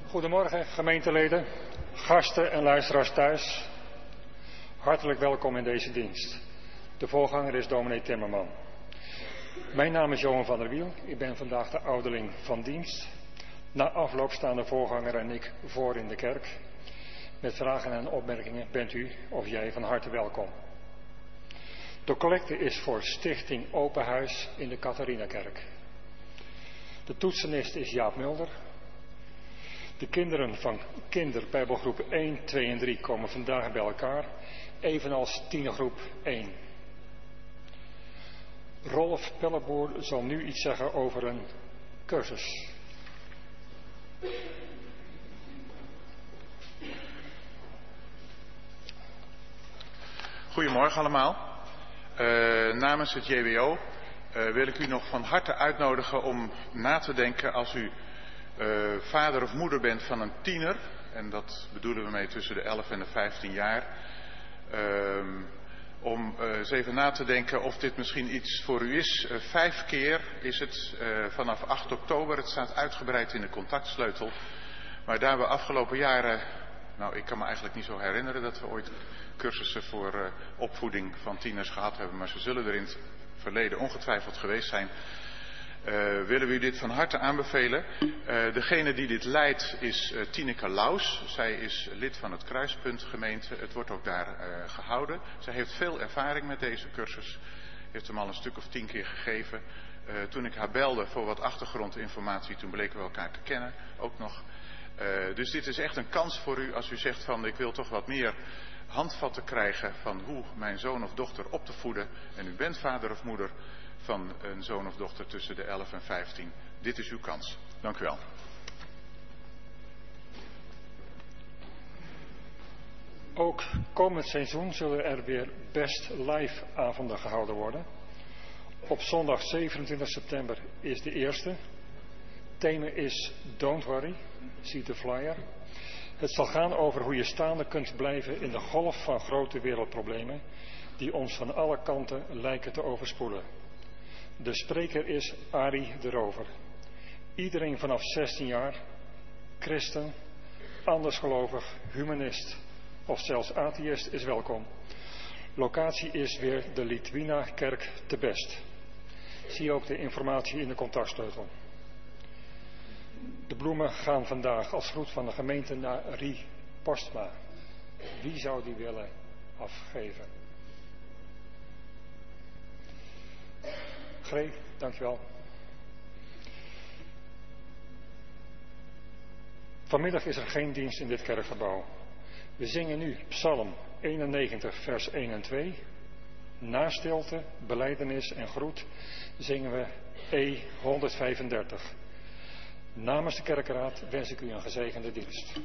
Goedemorgen gemeenteleden, gasten en luisteraars thuis. Hartelijk welkom in deze dienst. De voorganger is dominee Timmerman. Mijn naam is Johan van der Wiel, ik ben vandaag de ouderling van dienst. Na afloop staan de voorganger en ik voor in de kerk. Met vragen en opmerkingen bent u of jij van harte welkom. De collecte is voor Stichting Open Huis in de Catharinakerk. De toetsenist is Jaap Mulder. De kinderen van kinderbijbelgroep 1, 2 en 3 komen vandaag bij elkaar, evenals tienergroep 1. Rolf Pelleboer zal nu iets zeggen over een cursus. Goedemorgen allemaal. Namens het JWO wil ik u nog van harte uitnodigen om na te denken als u vader of moeder bent van een tiener, en dat bedoelen we mee tussen de 11 en de 15 jaar, om eens even na te denken of dit misschien iets voor u is. 5 keer is het vanaf 8 oktober, het staat uitgebreid in de contactsleutel, maar daar we afgelopen jaren, ik kan me eigenlijk niet zo herinneren dat we ooit cursussen voor opvoeding van tieners gehad hebben, maar ze zullen er in het verleden ongetwijfeld geweest zijn. Willen we u dit van harte aanbevelen. Degene die dit leidt is Tineke Laus. Zij is lid van het Kruispunt gemeente. Het wordt ook daar gehouden. Zij heeft veel ervaring met deze cursus. Heeft hem al een stuk of 10 keer gegeven. Toen ik haar belde voor wat achtergrondinformatie, toen bleken we elkaar te kennen. Ook nog. Dus dit is echt een kans voor u als u zegt van ik wil toch wat meer handvatten krijgen van hoe mijn zoon of dochter op te voeden. En u bent vader of moeder van een zoon of dochter tussen de 11 en 15. Dit is uw kans. Dank u wel. Ook komend seizoen zullen er weer Best Live avonden gehouden worden. Op zondag 27 september is de eerste. Thema is Don't Worry, zie de flyer. Het zal gaan over hoe je staande kunt blijven in de golf van grote wereldproblemen die ons van alle kanten lijken te overspoelen. De spreker is Arie de Rover. Iedereen vanaf 16 jaar, christen, andersgelovig, humanist of zelfs atheïst is welkom. Locatie is weer de Litwina-kerk te Best. Zie ook de informatie in de contactsleutel. De bloemen gaan vandaag als groet van de gemeente naar Rie Postma. Wie zou die willen afgeven? Gree, dankjewel. Vanmiddag is er geen dienst in dit kerkgebouw. We zingen nu Psalm 91 vers 1 en 2. Na stilte, belijdenis en groet zingen we E135. Namens de kerkraad wens ik u een gezegende dienst.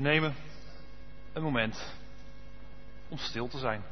nemen een moment om stil te zijn.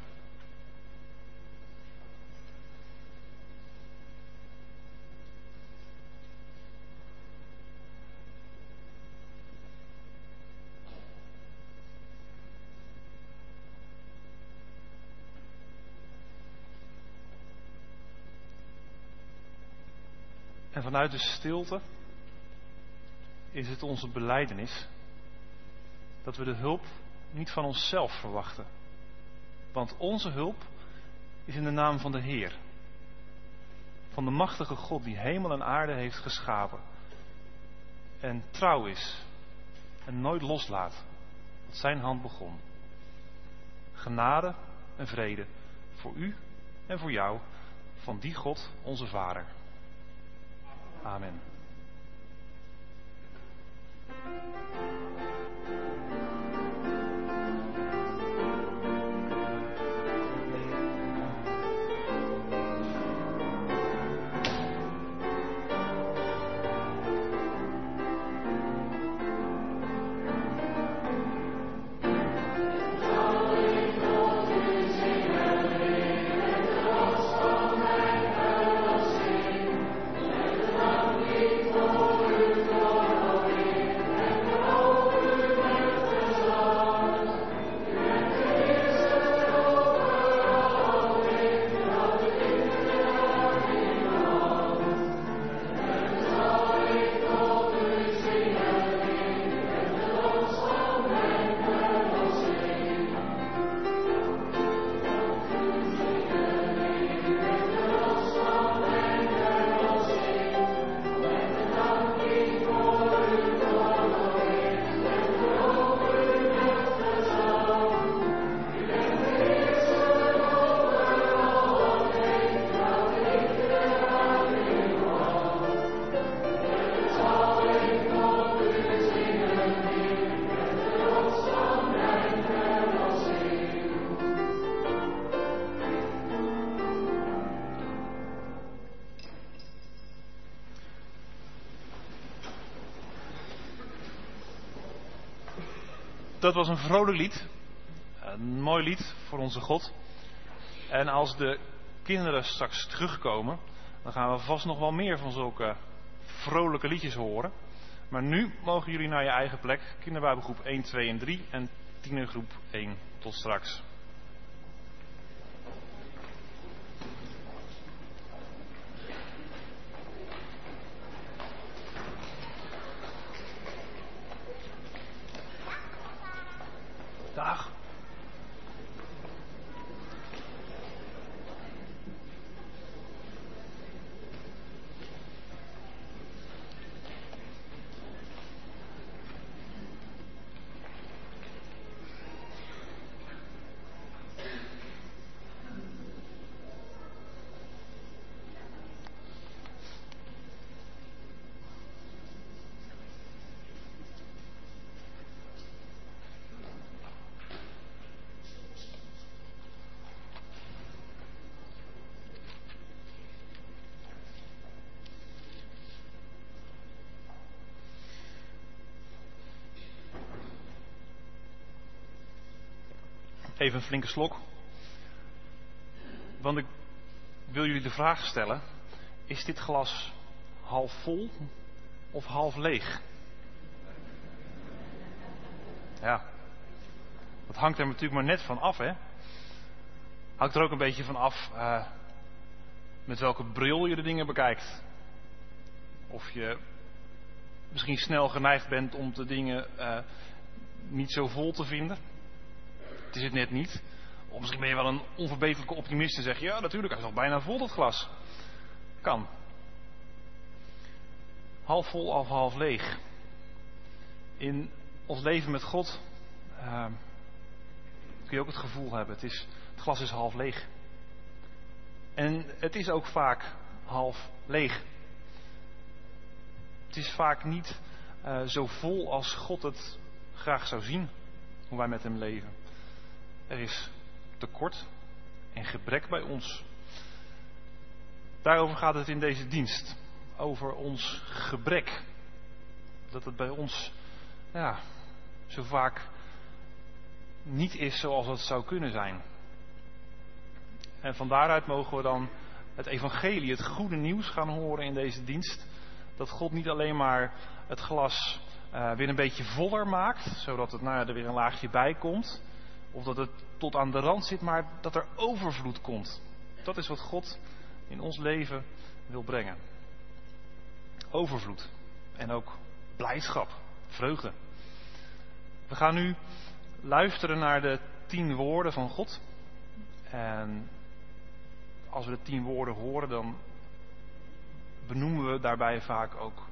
En vanuit de stilte is het onze belijdenis dat we de hulp niet van onszelf verwachten. Want onze hulp is in de naam van de Heer. Van de machtige God die hemel en aarde heeft geschapen. En trouw is en nooit loslaat wat zijn hand begon. Genade en vrede voor u en voor jou van die God onze Vader. Amen. Dat was een vrolijk lied. Een mooi lied voor onze God. En als de kinderen straks terugkomen, dan gaan we vast nog wel meer van zulke vrolijke liedjes horen. Maar nu mogen jullie naar je eigen plek. Kinderbijbelgroep 1, 2 en 3 en tienergroep 1. Tot straks. Dag. Even een flinke slok. Want ik wil jullie de vraag stellen. Is dit glas half vol of half leeg? Ja. Dat hangt er natuurlijk maar net van af, hè. Hangt er ook een beetje van af met welke bril je de dingen bekijkt. Of je misschien snel geneigd bent om de dingen niet zo vol te vinden. Het is het net niet. Of misschien ben je wel een onverbeterlijke optimist en zeg je, ja natuurlijk, hij is al bijna vol dat glas. Kan. Half vol of half leeg. In ons leven met God kun je ook het gevoel hebben, het glas is half leeg. En het is ook vaak half leeg. Het is vaak niet zo vol als God het graag zou zien, hoe wij met hem leven. Er is tekort en gebrek bij ons. Daarover gaat het in deze dienst. Over ons gebrek. Dat het bij ons zo vaak niet is zoals het zou kunnen zijn. En van daaruit mogen we dan het evangelie, het goede nieuws gaan horen in deze dienst. Dat God niet alleen maar het glas weer een beetje voller maakt, zodat het er weer een laagje bij komt. Of dat het tot aan de rand zit, maar dat er overvloed komt. Dat is wat God in ons leven wil brengen. Overvloed. En ook blijdschap, vreugde. We gaan nu luisteren naar de 10 woorden van God. En als we de 10 woorden horen, dan benoemen we daarbij vaak ook,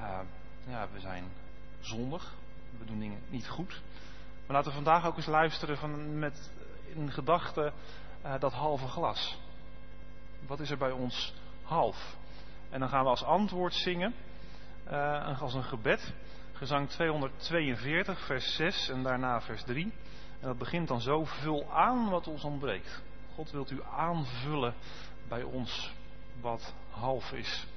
we zijn zondig, we doen dingen niet goed. Maar laten we vandaag ook eens luisteren met in gedachten dat halve glas. Wat is er bij ons half? En dan gaan we als antwoord zingen, als een gebed, gezang 242, vers 6 en daarna vers 3. En dat begint dan zo: vul aan wat ons ontbreekt. God wilt u aanvullen bij ons wat half is.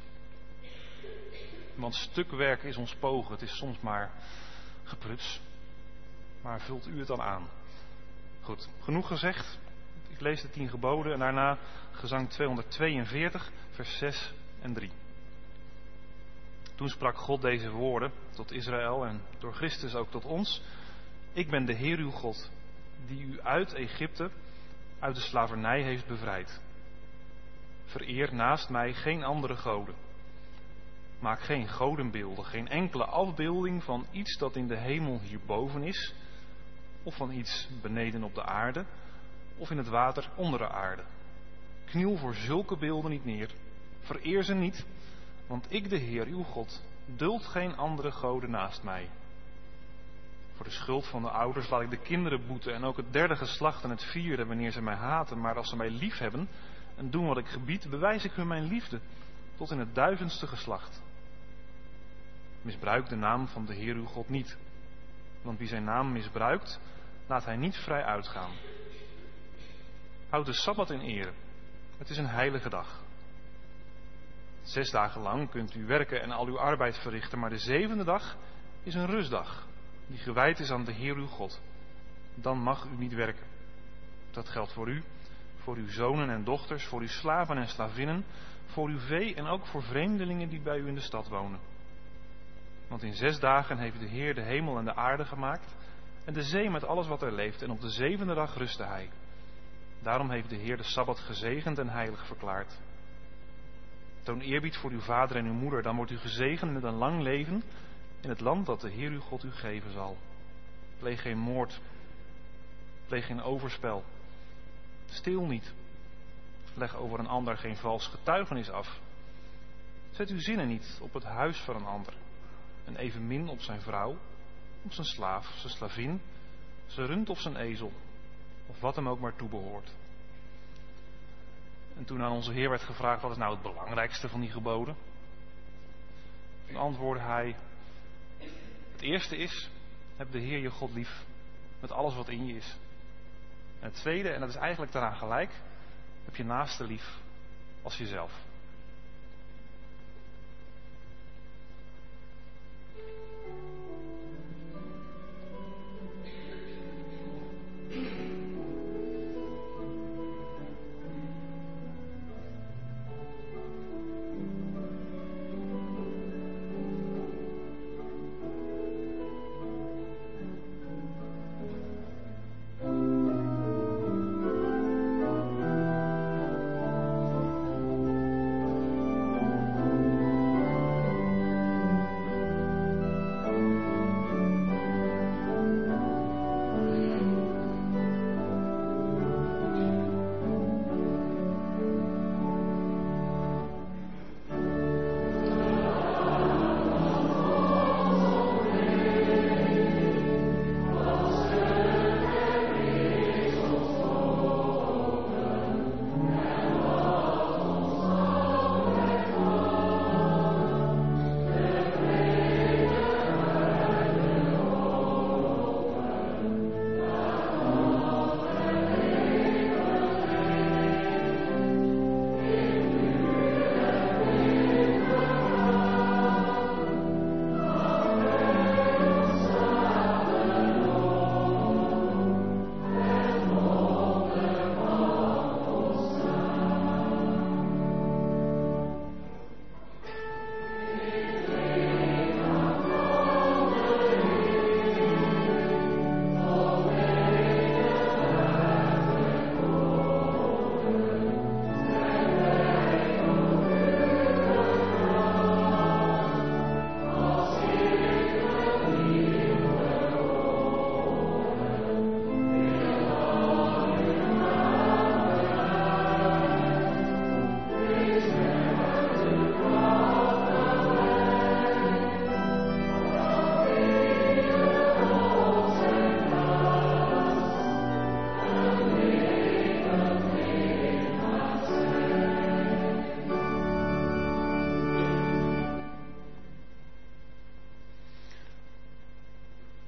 Want stukwerk is ons pogen, het is soms maar gepruts. Maar vult u het dan aan. Goed, genoeg gezegd. Ik lees de 10 geboden en daarna gezang 242, vers 6 en 3. Toen sprak God deze woorden tot Israël en door Christus ook tot ons. Ik ben de Heer uw God, die u uit Egypte, uit de slavernij heeft bevrijd. Vereer naast mij geen andere goden. Maak geen godenbeelden, geen enkele afbeelding van iets dat in de hemel hierboven is, of van iets beneden op de aarde, of in het water onder de aarde. Kniel voor zulke beelden niet neer. Vereer ze niet, want ik, de Heer uw God, duld geen andere goden naast mij. Voor de schuld van de ouders laat ik de kinderen boeten en ook het 3e geslacht en het 4e wanneer ze mij haten. Maar als ze mij lief hebben en doen wat ik gebied, bewijs ik hun mijn liefde tot in het 1000ste geslacht. Misbruik de naam van de Heer uw God niet. Want wie zijn naam misbruikt, laat hij niet vrij uitgaan. Houd de Sabbat in ere. Het is een heilige dag. 6 dagen lang kunt u werken en al uw arbeid verrichten, maar de 7e dag is een rustdag, die gewijd is aan de Heer uw God. Dan mag u niet werken. Dat geldt voor u, voor uw zonen en dochters, voor uw slaven en slavinnen, voor uw vee en ook voor vreemdelingen die bij u in de stad wonen. Want in 6 dagen heeft de Heer de hemel en de aarde gemaakt en de zee met alles wat er leeft, en op de 7e dag rustte hij. Daarom heeft de Heer de Sabbat gezegend en heilig verklaard. Toon eerbied voor uw vader en uw moeder, dan wordt u gezegend met een lang leven in het land dat de Heer uw God u geven zal. Pleeg geen moord, pleeg geen overspel, steel niet, leg over een ander geen vals getuigenis af. Zet uw zinnen niet op het huis van een ander, en evenmin op zijn vrouw, op zijn slaaf, zijn slavin, zijn rund of zijn ezel, of wat hem ook maar toebehoort. En toen aan onze Heer werd gevraagd, wat is nou het belangrijkste van die geboden? Toen antwoordde hij, het eerste is, heb de Heer je God lief, met alles wat in je is. En het tweede, en dat is eigenlijk daaraan gelijk, heb je naaste lief als jezelf.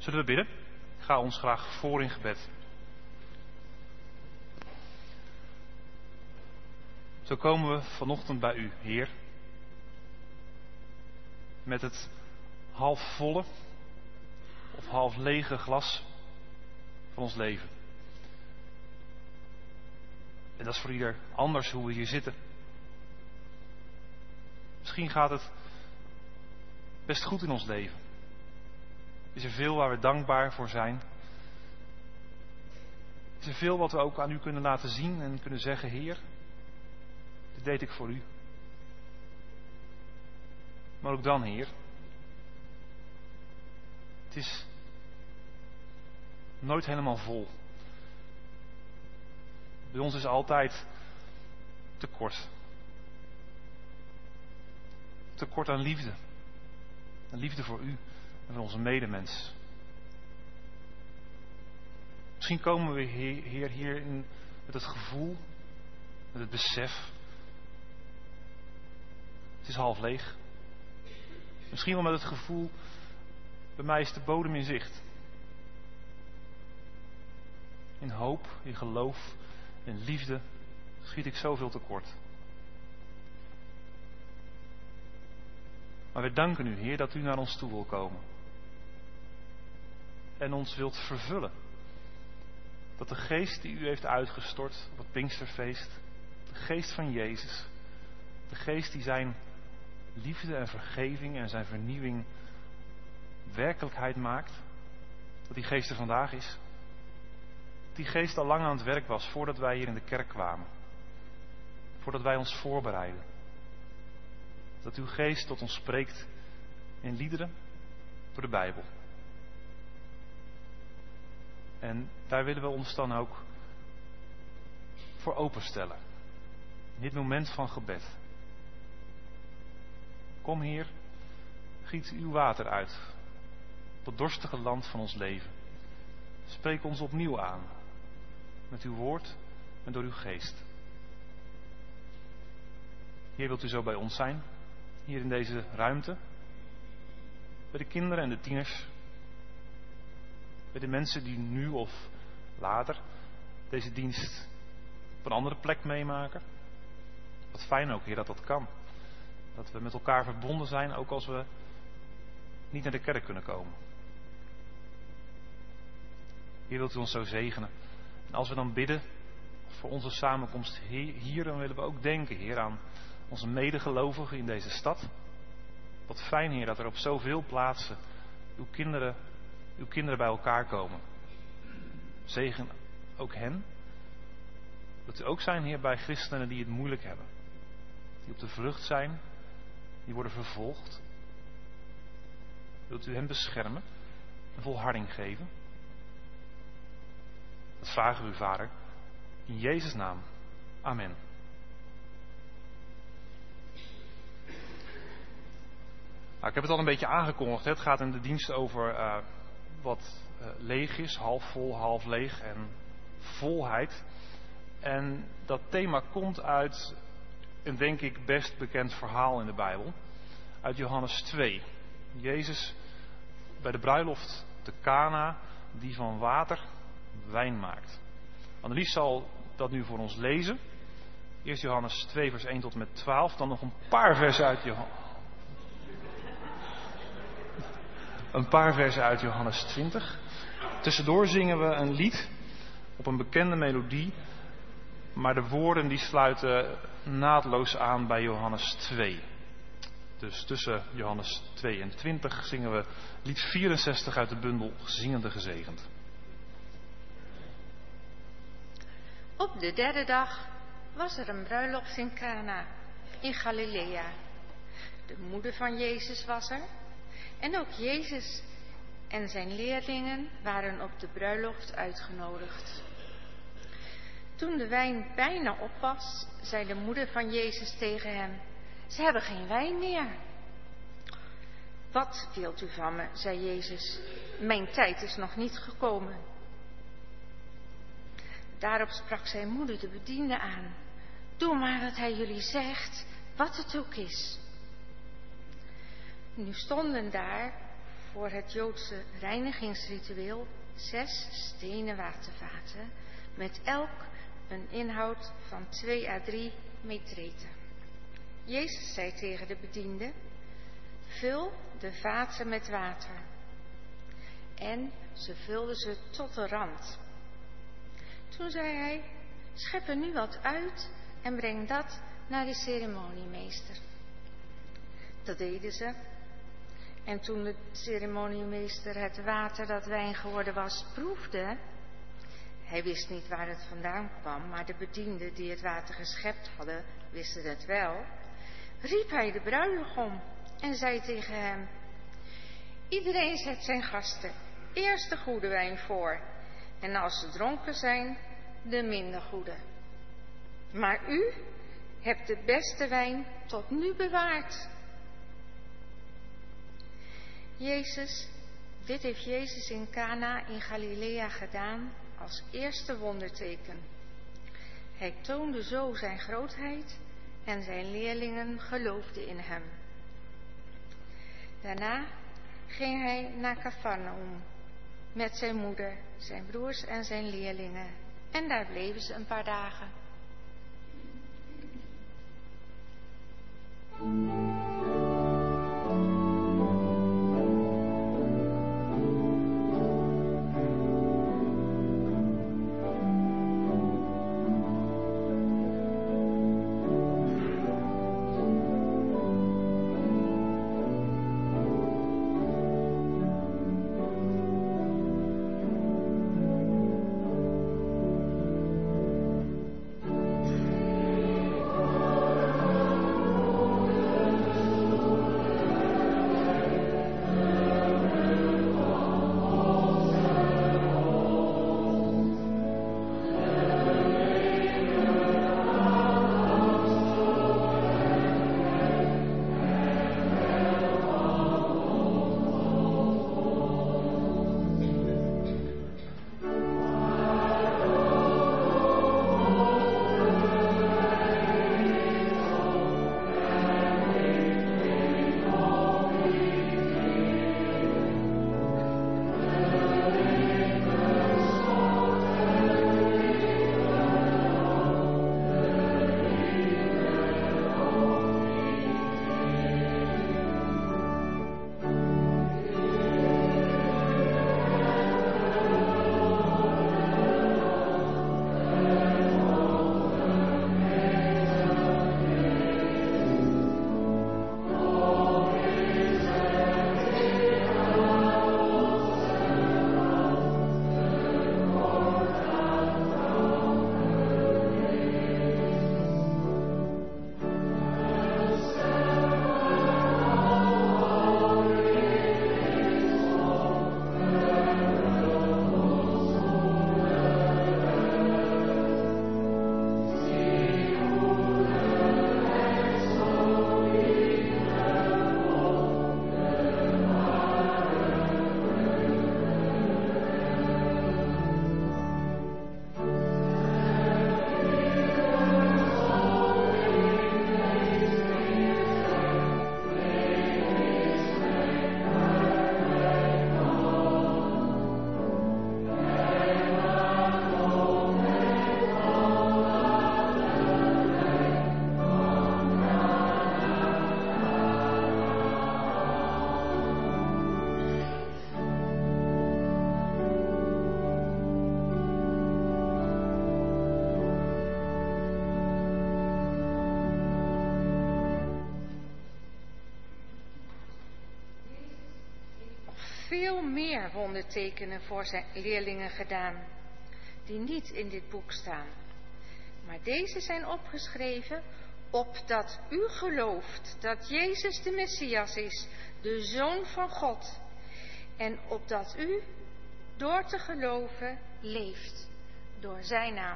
Zullen we bidden? Ik ga ons graag voor in gebed. Zo komen we vanochtend bij u, Heer. Met het half volle of half lege glas van ons leven. En dat is voor ieder anders hoe we hier zitten. Misschien gaat het best goed in ons leven. Is er veel waar we dankbaar voor zijn? Is er veel wat we ook aan u kunnen laten zien en kunnen zeggen, Heer, dit deed ik voor u. Maar ook dan, Heer, het is nooit helemaal vol. Bij ons is altijd tekort. Tekort aan liefde. Aan liefde voor u en voor onze medemens. Misschien komen we, Heer, hier met het gevoel, met het besef. Het is half leeg. Misschien wel met het gevoel, bij mij is de bodem in zicht. In hoop, in geloof, in liefde schiet ik zoveel tekort. Maar we danken u, Heer, dat u naar ons toe wil komen. En ons wilt vervullen. Dat de geest die u heeft uitgestort op het Pinksterfeest, de geest van Jezus, de geest die zijn liefde en vergeving en zijn vernieuwing werkelijkheid maakt, dat die geest er vandaag is. Dat die geest al lang aan het werk was voordat wij hier in de kerk kwamen. Voordat wij ons voorbereiden. Dat uw geest tot ons spreekt in liederen door de Bijbel. En daar willen we ons dan ook voor openstellen. In dit moment van gebed. Kom, Heer, giet uw water uit op het dorstige land van ons leven. Spreek ons opnieuw aan met uw woord en door uw geest. Heer, wilt u zo bij ons zijn, hier in deze ruimte, bij de kinderen en de tieners, bij de mensen die nu of later deze dienst op een andere plek meemaken. Wat fijn ook, Heer, dat dat kan. Dat we met elkaar verbonden zijn, ook als we niet naar de kerk kunnen komen. Heer, wilt u ons zo zegenen. En als we dan bidden voor onze samenkomst hier, dan willen we ook denken, Heer, aan onze medegelovigen in deze stad. Wat fijn, Heer, dat er op zoveel plaatsen uw kinderen bij elkaar komen. Zegen ook hen. Dat u ook zijn, Heer, bij christenen die het moeilijk hebben. Die op de vlucht zijn, die worden vervolgd. Wilt u hen beschermen en volharding geven? Dat vragen we u, Vader, in Jezus' naam. Amen. Nou, ik heb het al een beetje aangekondigd. Het gaat in de dienst over wat leeg is, half vol, half leeg en volheid. En dat thema komt uit een, denk ik, best bekend verhaal in de Bijbel. Uit Johannes 2. Jezus bij de bruiloft te Cana, die van water wijn maakt. Annelies zal dat nu voor ons lezen. Eerst Johannes 2 vers 1 tot en met 12. Dan nog een paar versen uit Johannes 20. Tussendoor zingen we een lied op een bekende melodie. Maar de woorden die sluiten naadloos aan bij Johannes 2. Dus tussen Johannes 2 en 20 zingen we lied 64 uit de bundel Zingende Gezegend. Op de derde dag was er een bruiloft in Cana in Galilea. De moeder van Jezus was er. En ook Jezus en zijn leerlingen waren op de bruiloft uitgenodigd. Toen de wijn bijna op was, zei de moeder van Jezus tegen hem: "Ze hebben geen wijn meer." "Wat wilt u van me?" zei Jezus. "Mijn tijd is nog niet gekomen." Daarop sprak zijn moeder de bediende aan: "Doe maar wat hij jullie zegt, wat het ook is." Nu stonden daar voor het Joodse reinigingsritueel 6 stenen watervaten met elk een inhoud van 2 à 3 metreten. Jezus zei tegen de bediende: vul de vaten met water. En ze vulden ze tot de rand. Toen zei hij: schep er nu wat uit en breng dat naar de ceremoniemeester. Dat deden ze. En toen de ceremoniemeester het water dat wijn geworden was proefde, hij wist niet waar het vandaan kwam, maar de bedienden die het water geschept hadden, wisten het wel, riep hij de bruidegom en zei tegen hem: iedereen zet zijn gasten eerst de goede wijn voor, en als ze dronken zijn, de minder goede. Maar u hebt de beste wijn tot nu bewaard. Dit heeft Jezus in Cana in Galilea gedaan als eerste wonderteken. Hij toonde zo zijn grootheid en zijn leerlingen geloofden in hem. Daarna ging hij naar Cafarnaum met zijn moeder, zijn broers en zijn leerlingen. En daar bleven ze een paar dagen. Veel meer wondertekenen voor zijn leerlingen gedaan, die niet in dit boek staan. Maar deze zijn opgeschreven opdat u gelooft dat Jezus de Messias is, de Zoon van God. En opdat u, door te geloven, leeft door zijn naam.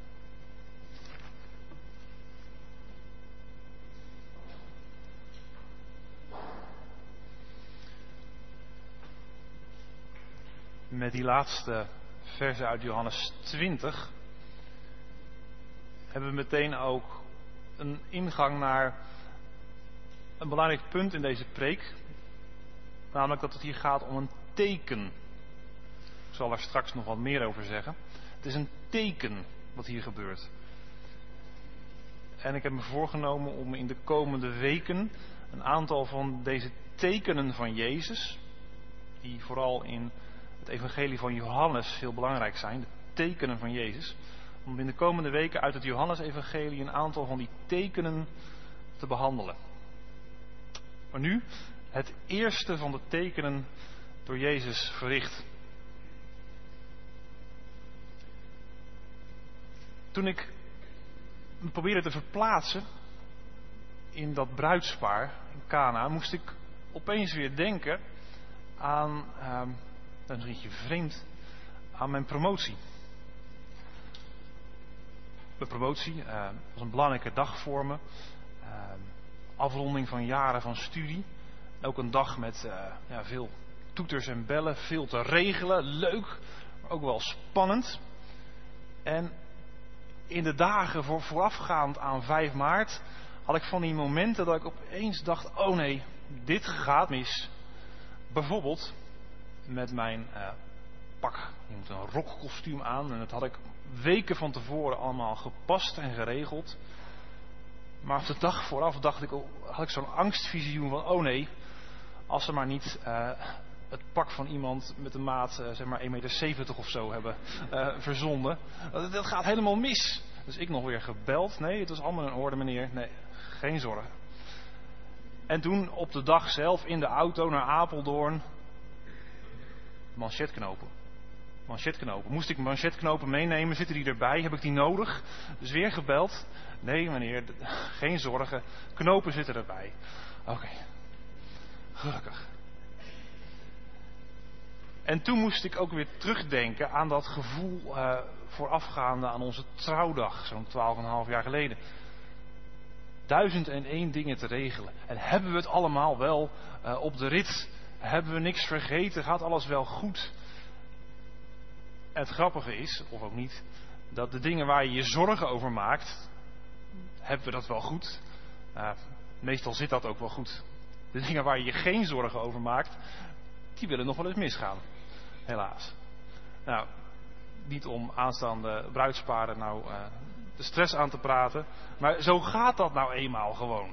Met die laatste verse uit Johannes 20 hebben we meteen ook een ingang naar een belangrijk punt in deze preek. Namelijk dat het hier gaat om een teken. Ik zal daar straks nog wat meer over zeggen. Het is een teken wat hier gebeurt. En ik heb me voorgenomen om in de komende weken een aantal van deze tekenen van Jezus, die vooral in het evangelie van Johannes heel belangrijk zijn, de tekenen van Jezus, om in de komende weken uit het Johannes-evangelie een aantal van die tekenen te behandelen. Maar nu het eerste van de tekenen door Jezus verricht. Toen ik me probeerde te verplaatsen in dat bruidspaar in Kana, moest ik opeens weer denken aan, dat is een beetje vreemd, aan mijn promotie. Mijn promotie was een belangrijke dag voor me. Afronding van jaren van studie. Ook een dag met veel toeters en bellen, veel te regelen. Leuk, maar ook wel spannend. En in de dagen voorafgaand aan 5 maart had ik van die momenten dat ik opeens dacht, oh nee, dit gaat mis. Bijvoorbeeld met mijn pak. Je moet een rockkostuum aan en dat had ik weken van tevoren allemaal gepast en geregeld. Maar op de dag vooraf had ik zo'n angstvisioen van, oh nee, als ze maar niet het pak van iemand met een maat, zeg maar 1,70 meter of zo hebben verzonden. Dat gaat helemaal mis. Dus ik nog weer gebeld. Nee, het was allemaal in orde, meneer. Nee, geen zorgen. En toen op de dag zelf in de auto naar Apeldoorn. Manchetknopen. Moest ik manchetknopen meenemen? Zitten die erbij? Heb ik die nodig? Dus weer gebeld. Nee, meneer, geen zorgen. Knopen zitten erbij. Oké. Gelukkig. En toen moest ik ook weer terugdenken aan dat gevoel voorafgaande aan onze trouwdag, zo'n 12,5 jaar geleden. 1001 dingen te regelen. En hebben we het allemaal wel op de rit? Hebben we niks vergeten? Gaat alles wel goed? En het grappige is, of ook niet, dat de dingen waar je je zorgen over maakt, hebben we dat wel goed? Meestal zit dat ook wel goed. De dingen waar je je geen zorgen over maakt, die willen nog wel eens misgaan. Helaas. Nou, niet om aanstaande bruidsparen nou de stress aan te praten. Maar zo gaat dat nou eenmaal gewoon.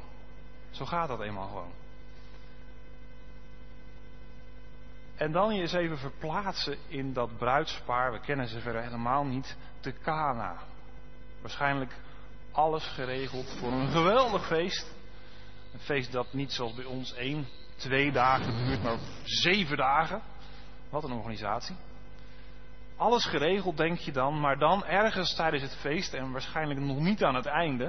En dan je eens even verplaatsen in dat bruidspaar. We kennen ze verder helemaal niet. Te Kana. Waarschijnlijk alles geregeld voor een geweldig feest. Een feest dat niet zoals bij ons 1, 2 dagen duurt, maar 7 dagen. Wat een organisatie. Alles geregeld, denk je dan, maar dan ergens tijdens het feest, en waarschijnlijk nog niet aan het einde,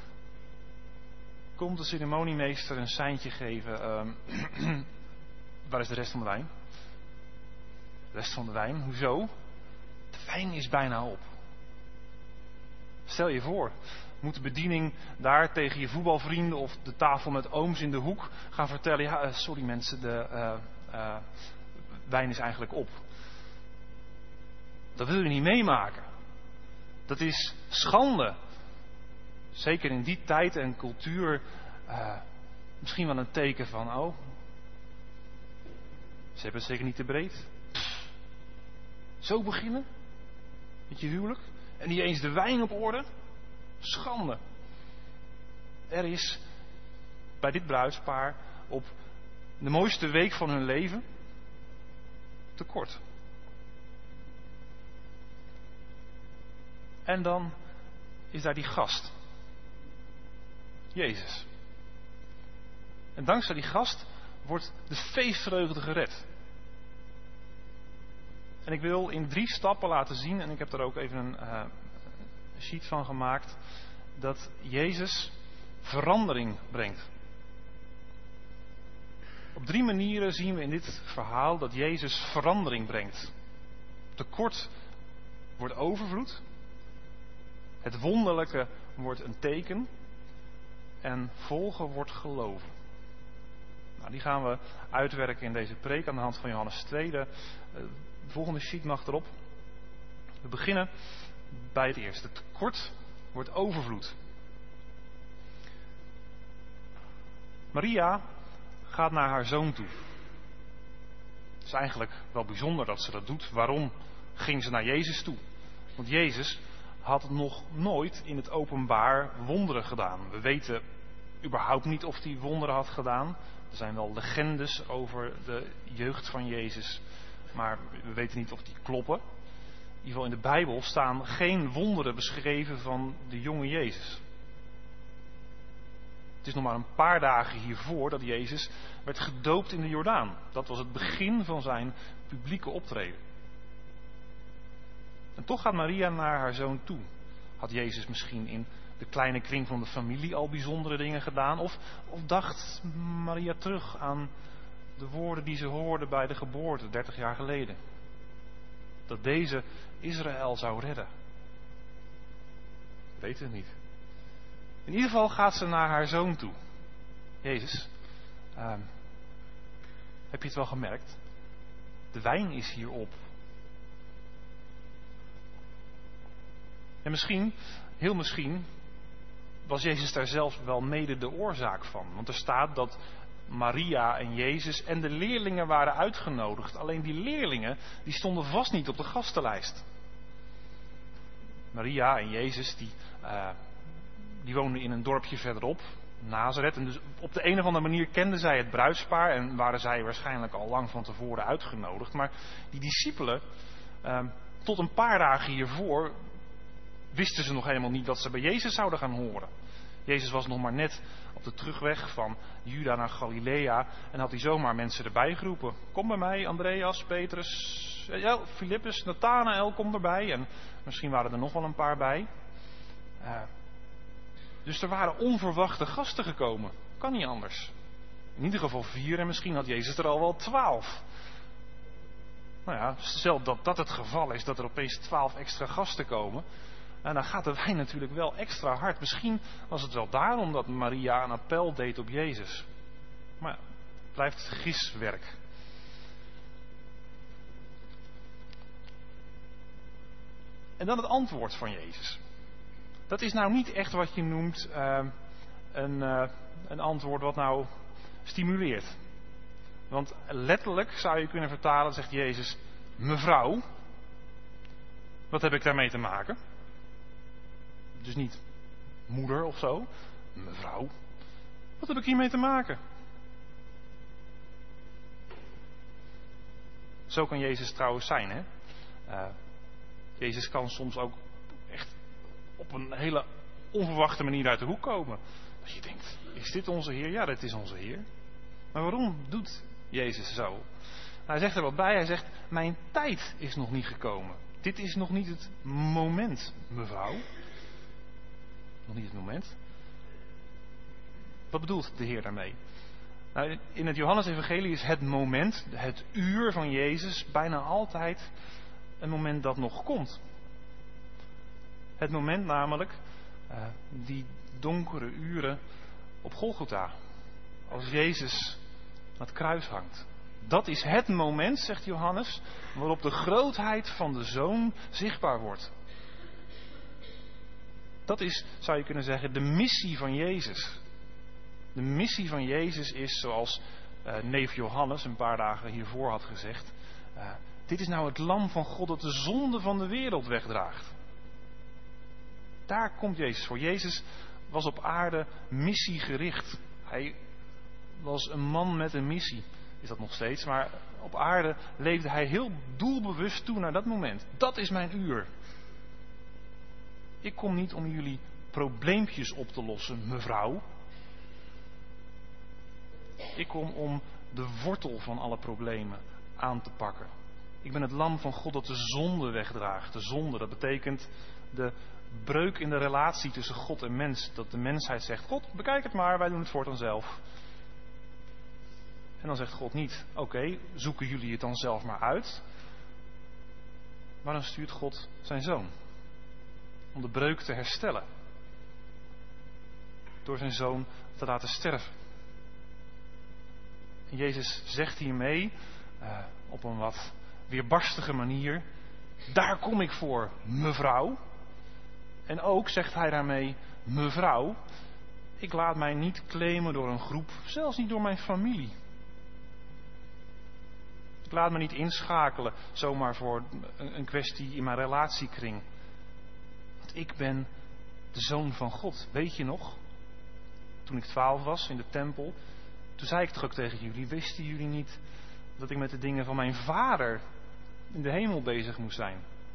komt de ceremoniemeester een seintje geven. Waar is de rest van de wijn? De rest van de wijn? Hoezo? De wijn is bijna op. Stel je voor, moet de bediening daar tegen je voetbalvrienden of de tafel met ooms in de hoek gaan vertellen, ja, sorry mensen, de wijn is eigenlijk op. Dat wil je niet meemaken. Dat is schande. Zeker in die tijd en cultuur misschien wel een teken van, oh, ze hebben het zeker niet te breed. Zo beginnen met je huwelijk en niet eens de wijn op orde. Schande. Er is bij dit bruidspaar op de mooiste week van hun leven tekort. En dan is daar die gast. Jezus. En dankzij die gast wordt de feestvreugde gered. En ik wil in 3 stappen laten zien, en ik heb er ook even een sheet van gemaakt, dat Jezus verandering brengt. Op 3 manieren zien we in dit verhaal dat Jezus verandering brengt. Tekort wordt overvloed. Het wonderlijke wordt een teken. En volgen wordt geloven. Nou, die gaan we uitwerken in deze preek aan de hand van Johannes 2. De volgende sheet mag erop. We beginnen bij het eerste. Tekort wordt overvloed. Maria gaat naar haar zoon toe. is eigenlijk wel bijzonder dat ze dat doet. Waarom ging ze naar Jezus toe? Want Jezus had nog nooit in het openbaar wonderen gedaan. We weten überhaupt niet of hij wonderen had gedaan. Er zijn wel legendes over de jeugd van Jezus, maar we weten niet of die kloppen. In ieder geval in de Bijbel staan geen wonderen beschreven van de jonge Jezus. Het is nog maar een paar dagen hiervoor dat Jezus werd gedoopt in de Jordaan. Dat was het begin van zijn publieke optreden. En toch gaat Maria naar haar zoon toe. Had Jezus misschien in de kleine kring van de familie al bijzondere dingen gedaan? Of dacht Maria terug aan de woorden die ze hoorde bij de geboorte 30 jaar geleden? Dat deze Israël zou redden. We weten het niet. In ieder geval gaat ze naar haar zoon toe. Jezus, heb je het wel gemerkt? De wijn is hier op. En misschien, heel misschien, was Jezus daar zelfs wel mede de oorzaak van. Want er staat dat Maria en Jezus en de leerlingen waren uitgenodigd. Alleen die leerlingen, die stonden vast niet op de gastenlijst. Maria en Jezus, die woonden in een dorpje verderop, Nazareth. En dus op de een of andere manier kenden zij het bruidspaar en waren zij waarschijnlijk al lang van tevoren uitgenodigd. Maar die discipelen, tot een paar dagen hiervoor, wisten ze nog helemaal niet dat ze bij Jezus zouden gaan horen. Jezus was nog maar net op de terugweg van Juda naar Galilea en had hij zomaar mensen erbij geroepen. Kom bij mij, Andreas, Petrus, Filippus, Nathanael, kom erbij. En misschien waren er nog wel een paar bij. Dus er waren onverwachte gasten gekomen. Kan niet anders. In ieder geval 4 en misschien had Jezus er al wel 12. Nou ja, stel dat dat het geval is, dat er opeens 12 extra gasten komen. En dan gaat de wijn natuurlijk wel extra hard. Misschien was het wel daarom dat Maria een appel deed op Jezus. Maar het blijft giswerk. En dan het antwoord van Jezus. Dat is nou niet echt wat je noemt een antwoord wat nou stimuleert. Want letterlijk zou je kunnen vertalen, zegt Jezus, mevrouw, wat heb ik daarmee te maken? Dus niet moeder of zo. Mevrouw, wat heb ik hiermee te maken? Zo kan Jezus trouwens zijn, hè? Jezus kan soms ook echt op een hele onverwachte manier uit de hoek komen. Dat je denkt, is dit onze Heer? Ja, dit is onze Heer. Maar waarom doet Jezus zo? Hij zegt er wat bij. Hij zegt, mijn tijd is nog niet gekomen. Dit is nog niet het moment, mevrouw. Nog niet het moment. Wat bedoelt de Heer daarmee? Nou, in het Johannes-evangelie is het moment, het uur van Jezus, bijna altijd een moment dat nog komt. Het moment namelijk, die donkere uren op Golgotha. Als Jezus aan het kruis hangt. Dat is het moment, zegt Johannes, waarop de grootheid van de Zoon zichtbaar wordt. Dat is, zou je kunnen zeggen, de missie van Jezus. De missie van Jezus is, zoals neef Johannes een paar dagen hiervoor had gezegd, dit is nou het lam van God dat de zonde van de wereld wegdraagt. Daar komt Jezus voor. Jezus was op aarde missiegericht. Hij was een man met een missie. Is dat nog steeds. Maar op aarde leefde hij heel doelbewust toe naar dat moment. Dat is mijn uur. Ik kom niet om jullie probleempjes op te lossen, mevrouw. Ik kom om de wortel van alle problemen aan te pakken. Ik ben het lam van God dat de zonde wegdraagt. De zonde, dat betekent de breuk in de relatie tussen God en mens. Dat de mensheid zegt, God, bekijk het maar, wij doen het voortaan zelf. En dan zegt God niet, oké, zoeken jullie het dan zelf maar uit. Maar dan stuurt God zijn zoon. Om de breuk te herstellen. Door zijn zoon te laten sterven. En Jezus zegt hiermee, op een wat weerbarstige manier, daar kom ik voor, mevrouw. En ook zegt hij daarmee, mevrouw, ik laat mij niet claimen door een groep, zelfs niet door mijn familie. Ik laat me niet inschakelen zomaar voor een kwestie in mijn relatiekring. Want ik ben de Zoon van God. Weet je nog? Toen ik 12 was in de tempel, toen zei ik toch ook tegen jullie, wisten jullie niet dat ik met de dingen van mijn Vader in de hemel bezig moest zijn?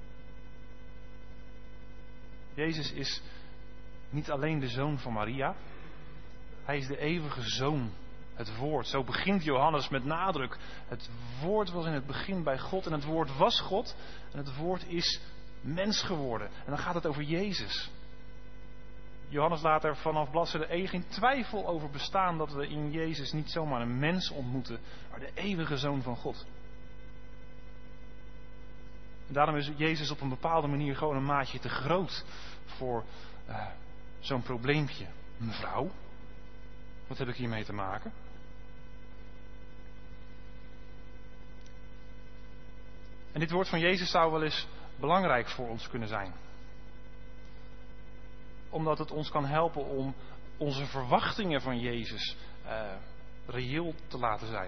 Jezus is niet alleen de Zoon van Maria, hij is de eeuwige Zoon, het Woord. Zo begint Johannes met nadruk. Het Woord was in het begin bij God en het Woord was God en het Woord is mens geworden. En dan gaat het over Jezus. Johannes laat er vanaf bladzijde 1 geen twijfel over bestaan dat we in Jezus niet zomaar een mens ontmoeten, maar de eeuwige Zoon van God. En daarom is Jezus op een bepaalde manier gewoon een maatje te groot voor zo'n probleempje. Mevrouw, wat heb ik hiermee te maken? En dit woord van Jezus zou wel eens belangrijk voor ons kunnen zijn. Omdat het ons kan helpen om onze verwachtingen van Jezus reëel te laten zijn.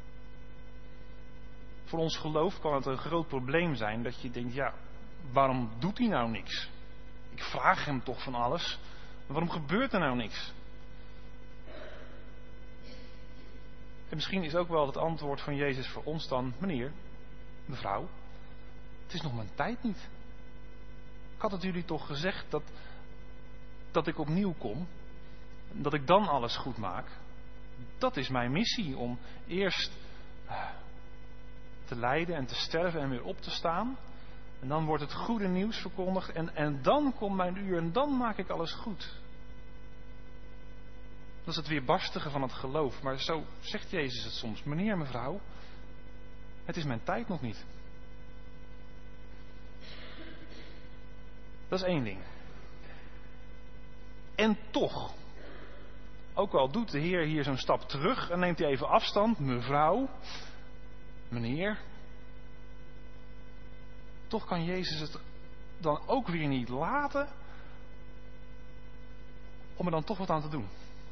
Voor ons geloof kan het een groot probleem zijn dat je denkt, ja, waarom doet hij nou niks? Ik vraag hem toch van alles, maar waarom gebeurt er nou niks? En misschien is ook wel het antwoord van Jezus voor ons dan, meneer, mevrouw, het is nog mijn tijd niet. Ik had het jullie toch gezegd dat ik opnieuw kom, dat ik dan alles goed maak. Dat is mijn missie, om eerst te lijden en te sterven en weer op te staan. En dan wordt het goede nieuws verkondigd en dan komt mijn uur en dan maak ik alles goed. Dat is het weerbarstige van het geloof. Maar zo zegt Jezus het soms. Meneer, mevrouw, het is mijn tijd nog niet. Dat is één ding. En toch, ook al doet de Heer hier zo'n stap terug en neemt hij even afstand, mevrouw, meneer, toch kan Jezus het dan ook weer niet laten om er dan toch wat aan te doen.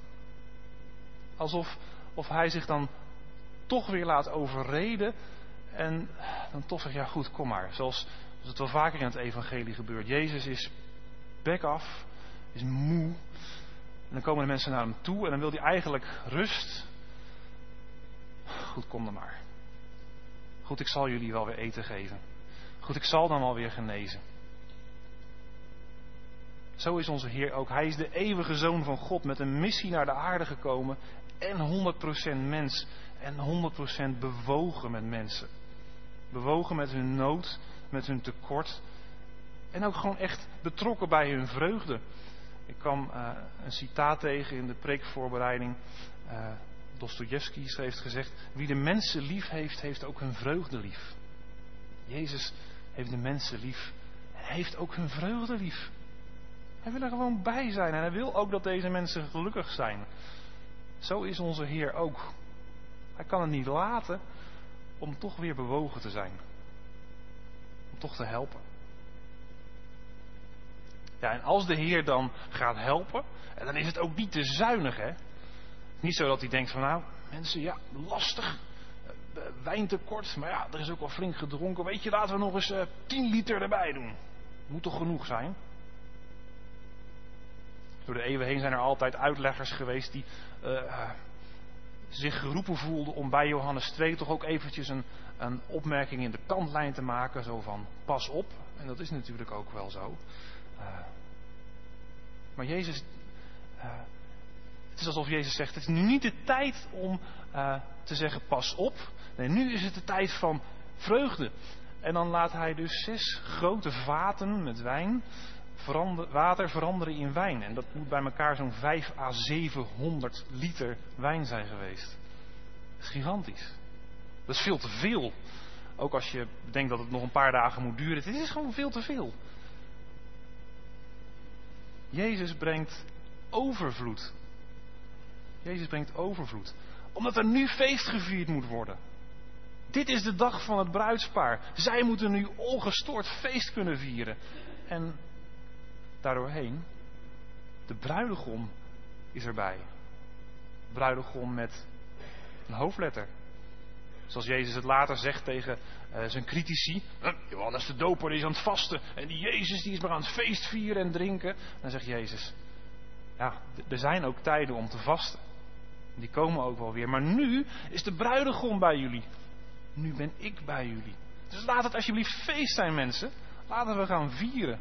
Alsof hij zich dan toch weer laat overreden en dan toch zegt, ja goed, kom maar. Zoals het wel vaker in het evangelie gebeurt. Jezus is bek af, is moe. En dan komen de mensen naar hem toe en dan wil hij eigenlijk rust. Goed, kom dan maar. Goed, ik zal jullie wel weer eten geven. Goed, ik zal dan wel weer genezen. Zo is onze Heer ook. Hij is de eeuwige Zoon van God met een missie naar de aarde gekomen. En 100% mens. En 100% bewogen met mensen. Bewogen met hun nood, met hun tekort. En ook gewoon echt betrokken bij hun vreugde. Ik kwam een citaat tegen in de preekvoorbereiding. Dostojevski heeft gezegd, wie de mensen lief heeft, heeft ook hun vreugde lief. Jezus heeft de mensen lief. En heeft ook hun vreugde lief. Hij wil er gewoon bij zijn. En hij wil ook dat deze mensen gelukkig zijn. Zo is onze Heer ook. Hij kan het niet laten om toch weer bewogen te zijn. Om toch te helpen. Ja, en als de Heer dan gaat helpen, en dan is het ook niet te zuinig, hè. Niet zo dat hij denkt van, nou, mensen, ja, lastig. Wijntekort, maar ja, er is ook wel flink gedronken. Weet je, laten we nog eens 10 liter erbij doen. Moet toch genoeg zijn? Door de eeuwen heen zijn er altijd uitleggers geweest die zich geroepen voelden om bij Johannes 2 toch ook eventjes een opmerking in de kantlijn te maken. Zo van, pas op. En dat is natuurlijk ook wel zo. Maar Jezus, het is alsof Jezus zegt, het is nu niet de tijd om te zeggen pas op. Nee, nu is het de tijd van vreugde. En dan laat hij dus 6 grote vaten met wijn, water veranderen in wijn. En dat moet bij elkaar zo'n 500 à 700 liter wijn zijn geweest. Dat is gigantisch. Dat is veel te veel. Ook als je denkt dat het nog een paar dagen moet duren. Het is gewoon veel te veel. Jezus brengt overvloed. Jezus brengt overvloed. Omdat er nu feest gevierd moet worden. Dit is de dag van het bruidspaar. Zij moeten nu ongestoord feest kunnen vieren. En daardoorheen, de bruidegom is erbij. Bruidegom met een hoofdletter. Zoals Jezus het later zegt tegen zijn critici. Johannes de Doper is aan het vasten. En die Jezus die is maar aan het feest vieren en drinken. Dan zegt Jezus, ja, er zijn ook tijden om te vasten. Die komen ook wel weer. Maar nu is de bruidegom bij jullie. Nu ben ik bij jullie. Dus laat het alsjeblieft feest zijn, mensen. Laten we gaan vieren.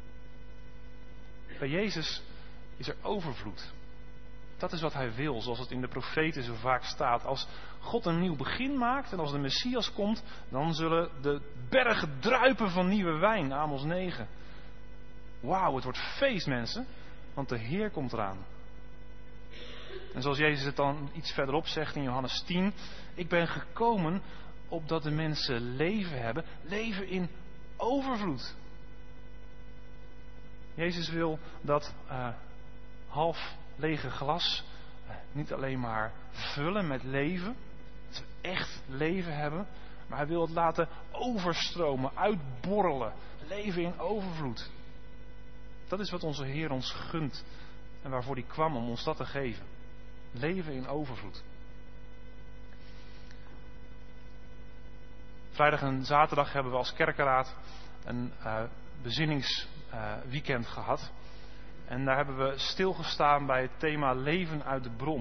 Bij Jezus is er overvloed. Dat is wat hij wil, zoals het in de profeten zo vaak staat. Als God een nieuw begin maakt en als de Messias komt, dan zullen de bergen druipen van nieuwe wijn. Amos 9. Wauw, het wordt feest, mensen. Want de Heer komt eraan. En zoals Jezus het dan iets verderop zegt in Johannes 10. Ik ben gekomen opdat de mensen leven hebben. Leven in overvloed. Jezus wil dat half lege glas niet alleen maar vullen met leven. Dat we echt leven hebben. Maar hij wil het laten overstromen, uitborrelen. Leven in overvloed. Dat is wat onze Heer ons gunt. En waarvoor hij kwam om ons dat te geven. Leven in overvloed. Vrijdag en zaterdag hebben we als kerkenraad een bezinningsweekend gehad. En daar hebben we stilgestaan bij het thema leven uit de bron.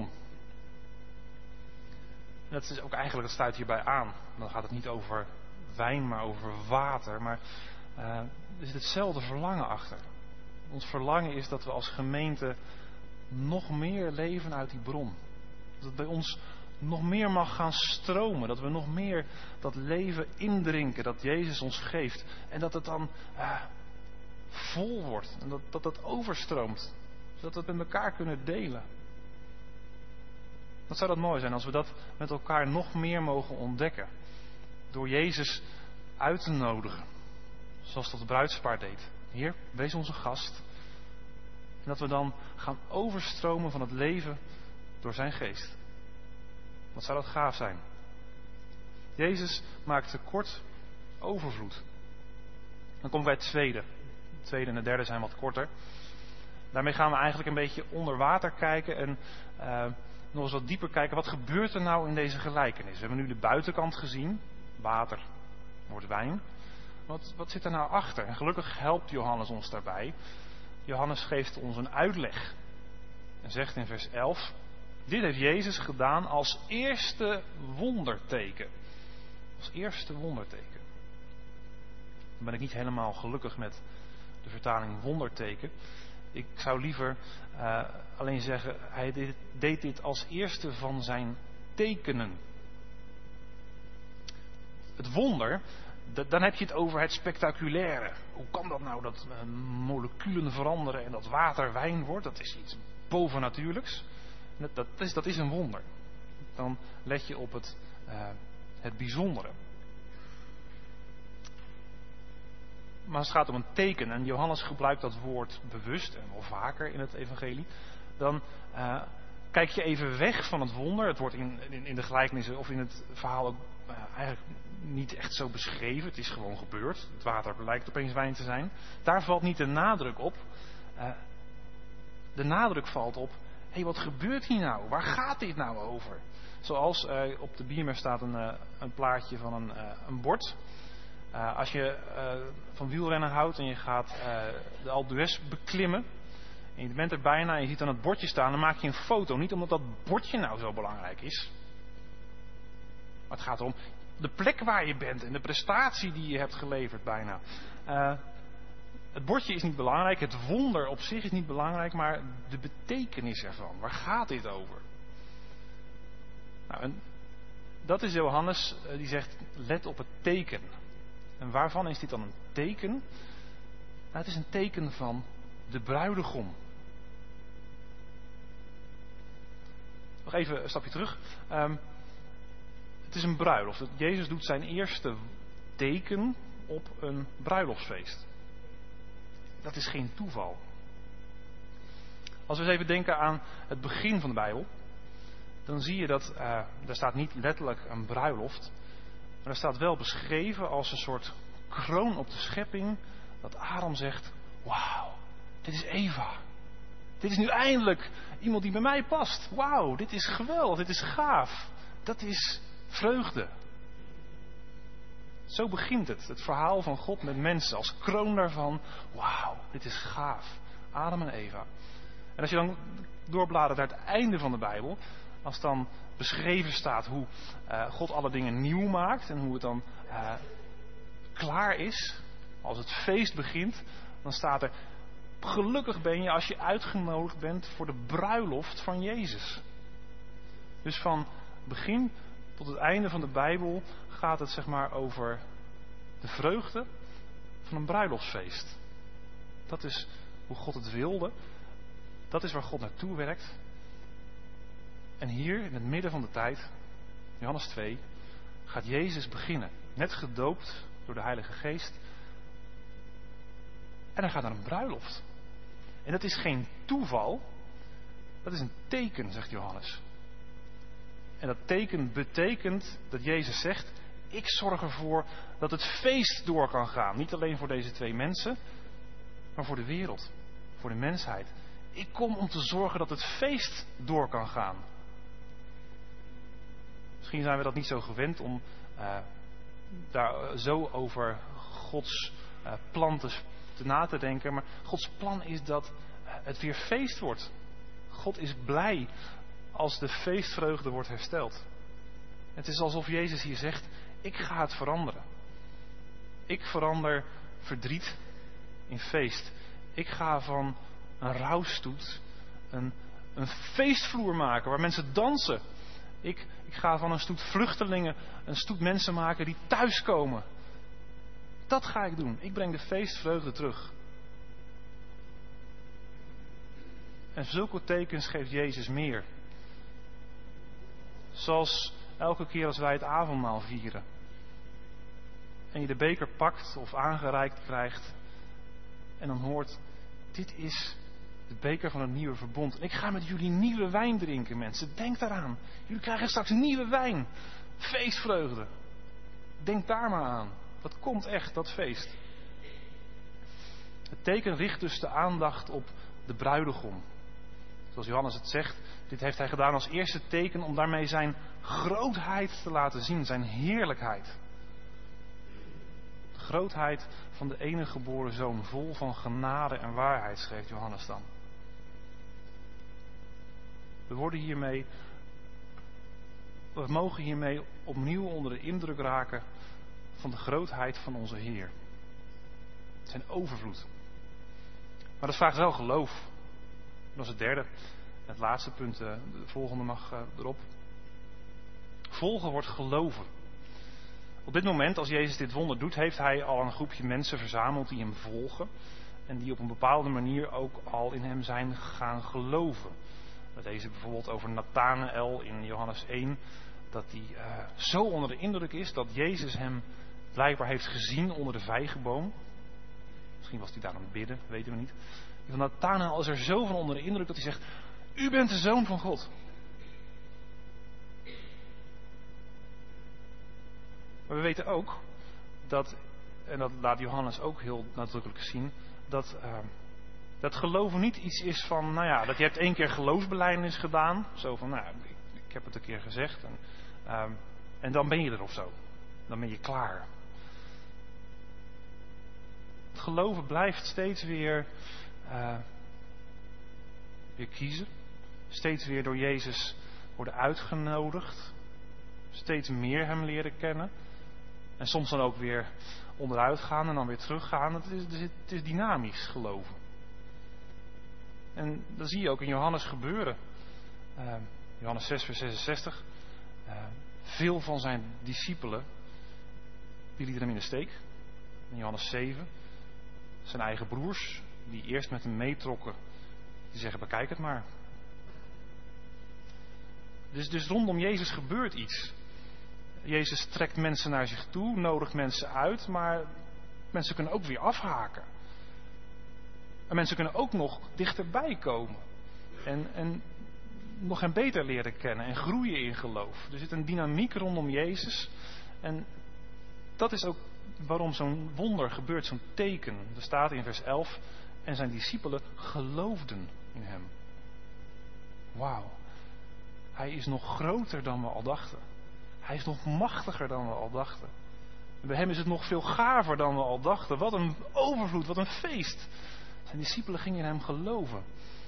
En dat is ook eigenlijk, het sluit hierbij aan. Dan gaat het niet over wijn, maar over water. Maar er zit hetzelfde verlangen achter. Ons verlangen is dat we als gemeente nog meer leven uit die bron. Dat het bij ons nog meer mag gaan stromen. Dat we nog meer dat leven indrinken dat Jezus ons geeft. En dat het dan vol wordt. En dat het overstroomt. Zodat we het met elkaar kunnen delen. Wat zou dat mooi zijn als we dat met elkaar nog meer mogen ontdekken. Door Jezus uit te nodigen. Zoals dat bruidspaar deed. Heer, wees onze gast. En dat we dan gaan overstromen van het leven door zijn geest. Wat zou dat gaaf zijn? Jezus maakt tekort overvloed. Dan komen wij het tweede. De tweede en de derde zijn wat korter. Daarmee gaan we eigenlijk een beetje onder water kijken en nog eens wat dieper kijken. Wat gebeurt er nou in deze gelijkenis? We hebben nu de buitenkant gezien. Water wordt wijn. Wat zit er nou achter? En gelukkig helpt Johannes ons daarbij. Johannes geeft ons een uitleg. En zegt in vers 11. Dit heeft Jezus gedaan als eerste wonderteken. Als eerste wonderteken. Dan ben ik niet helemaal gelukkig met de vertaling wonderteken. Ik zou liever alleen zeggen, hij deed dit als eerste van zijn tekenen. Het wonder, dan heb je het over het spectaculaire. Hoe kan dat nou dat moleculen veranderen en dat water wijn wordt? Dat is iets bovennatuurlijks. Dat is een wonder. Dan let je op het bijzondere. Maar als het gaat om een teken, en Johannes gebruikt dat woord bewust en wel vaker in het evangelie, dan kijk je even weg van het wonder. Het wordt in de gelijkenissen of in het verhaal ook eigenlijk niet echt zo beschreven. Het is gewoon gebeurd. Het water lijkt opeens wijn te zijn. Daar valt niet de nadruk op. De nadruk valt op, hé, wat gebeurt hier nou? Waar gaat dit nou over? Zoals op de biermer staat een plaatje van een bord. Als je van wielrennen houdt en je gaat de Alpe d'Huez beklimmen. En je bent er bijna en je ziet dan het bordje staan. Dan maak je een foto. Niet omdat dat bordje nou zo belangrijk is. Maar het gaat erom de plek waar je bent. En de prestatie die je hebt geleverd bijna. Het bordje is niet belangrijk. Het wonder op zich is niet belangrijk. Maar de betekenis ervan. Waar gaat dit over? Nou, en dat is Johannes die zegt, let op het teken. En waarvan is dit dan een teken? Nou, het is een teken van de bruidegom. Nog even een stapje terug. Het is een bruiloft. Jezus doet zijn eerste teken op een bruiloftsfeest. Dat is geen toeval. Als we eens even denken aan het begin van de Bijbel, dan zie je dat daar staat niet letterlijk een bruiloft. Maar er staat wel beschreven als een soort kroon op de schepping. Dat Adam zegt, wauw, dit is Eva. Dit is nu eindelijk iemand die bij mij past. Wauw, dit is geweldig, dit is gaaf. Dat is vreugde. Zo begint het. Het verhaal van God met mensen. Als kroon daarvan. Wauw, dit is gaaf. Adam en Eva. En als je dan doorbladert naar het einde van de Bijbel. Als dan beschreven staat hoe God alle dingen nieuw maakt. En hoe het dan klaar is. Als het feest begint. Dan staat er. Gelukkig ben je als je uitgenodigd bent voor de bruiloft van Jezus. Dus van begin tot het einde van de Bijbel gaat het zeg maar over de vreugde van een bruiloftsfeest. Dat is hoe God het wilde. Dat is waar God naartoe werkt. En hier in het midden van de tijd, Johannes 2, gaat Jezus beginnen. Net gedoopt door de Heilige Geest. En hij gaat naar een bruiloft. En dat is geen toeval. Dat is een teken, zegt Johannes. En dat teken betekent dat Jezus zegt, ik zorg ervoor dat het feest door kan gaan. Niet alleen voor deze twee mensen, maar voor de wereld. Voor de mensheid. Ik kom om te zorgen dat het feest door kan gaan. Misschien zijn we dat niet zo gewend om daar zo over Gods plan te na te denken. Maar Gods plan is dat het weer feest wordt. God is blij als de feestvreugde wordt hersteld. Het is alsof Jezus hier zegt, ik ga het veranderen. Ik verander verdriet in feest. Ik ga van een rouwstoet een feestvloer maken waar mensen dansen. Ik ga van een stoet vluchtelingen een stoet mensen maken die thuiskomen. Dat ga ik doen. Ik breng de feestvreugde terug. En zulke tekens geeft Jezus meer. Zoals elke keer als wij het avondmaal vieren. En je de beker pakt of aangereikt krijgt. En dan hoort, dit is de beker van het nieuwe verbond. En ik ga met jullie nieuwe wijn drinken, mensen. Denk daaraan. Jullie krijgen straks nieuwe wijn. Feestvreugde. Denk daar maar aan. Dat komt echt, dat feest. Het teken richt dus de aandacht op de bruidegom. Zoals Johannes het zegt, dit heeft hij gedaan als eerste teken om daarmee zijn grootheid te laten zien, zijn heerlijkheid. De grootheid van de enige geboren zoon, vol van genade en waarheid, schreef Johannes dan. We mogen hiermee opnieuw onder de indruk raken van de grootheid van onze Heer. Zijn overvloed. Maar dat vraagt wel geloof. Dat is het derde. Het laatste punt, de volgende mag erop. Volgen wordt geloven. Op dit moment, als Jezus dit wonder doet, heeft hij al een groepje mensen verzameld die hem volgen. En die op een bepaalde manier ook al in hem zijn gaan geloven. We lezen bijvoorbeeld over Nathanael in Johannes 1. Dat hij zo onder de indruk is dat Jezus hem blijkbaar heeft gezien onder de vijgenboom. Misschien was hij daar aan het bidden, weten we niet. Nathanael is er zo van onder de indruk dat hij zegt, u bent de Zoon van God. Maar we weten ook dat, en dat laat Johannes ook heel nadrukkelijk zien, dat geloven niet iets is van, dat je hebt 1 keer geloofsbelijdenis gedaan. Zo van, ik heb het een keer gezegd. En dan ben je er of zo. Dan ben je klaar. Het geloven blijft steeds weer kiezen. Steeds weer door Jezus worden uitgenodigd. Steeds meer hem leren kennen. En soms dan ook weer onderuit gaan en dan weer teruggaan. Het is dynamisch geloven. En dat zie je ook in Johannes gebeuren. Johannes 6 vers 66. Veel van zijn discipelen, die lieten hem in de steek. In Johannes 7. Zijn eigen broers, die eerst met hem meetrokken, die zeggen, bekijk het maar. Dus rondom Jezus gebeurt iets. Jezus trekt mensen naar zich toe, nodigt mensen uit, maar mensen kunnen ook weer afhaken. En mensen kunnen ook nog dichterbij komen. En nog hem beter leren kennen en groeien in geloof. Er zit een dynamiek rondom Jezus. En dat is ook waarom zo'n wonder gebeurt, zo'n teken. Er staat in vers 11, en zijn discipelen geloofden in hem. Wauw. Hij is nog groter dan we al dachten. Hij is nog machtiger dan we al dachten. Bij hem is het nog veel gaver dan we al dachten. Wat een overvloed, wat een feest. Zijn discipelen gingen in hem geloven.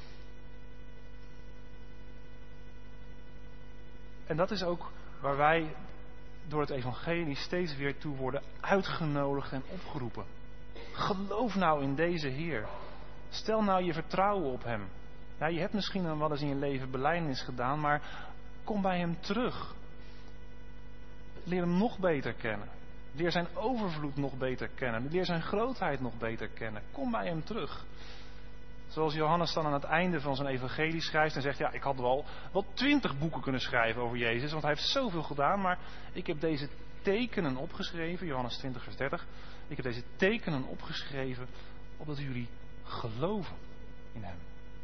En dat is ook waar wij door het evangelie steeds weer toe worden uitgenodigd en opgeroepen. Geloof nou in deze Heer. Stel nou je vertrouwen op hem. Ja, je hebt misschien dan wel eens in je leven belijdenis gedaan, maar kom bij hem terug. Leer hem nog beter kennen. Leer zijn overvloed nog beter kennen. Leer zijn grootheid nog beter kennen. Kom bij hem terug. Zoals Johannes dan aan het einde van zijn evangelie schrijft en zegt, ja, ik had wel 20 boeken kunnen schrijven over Jezus, want hij heeft zoveel gedaan, maar ik heb deze tekenen opgeschreven, Johannes 20 vers 30, ik heb deze tekenen opgeschreven, opdat jullie geloven in hem.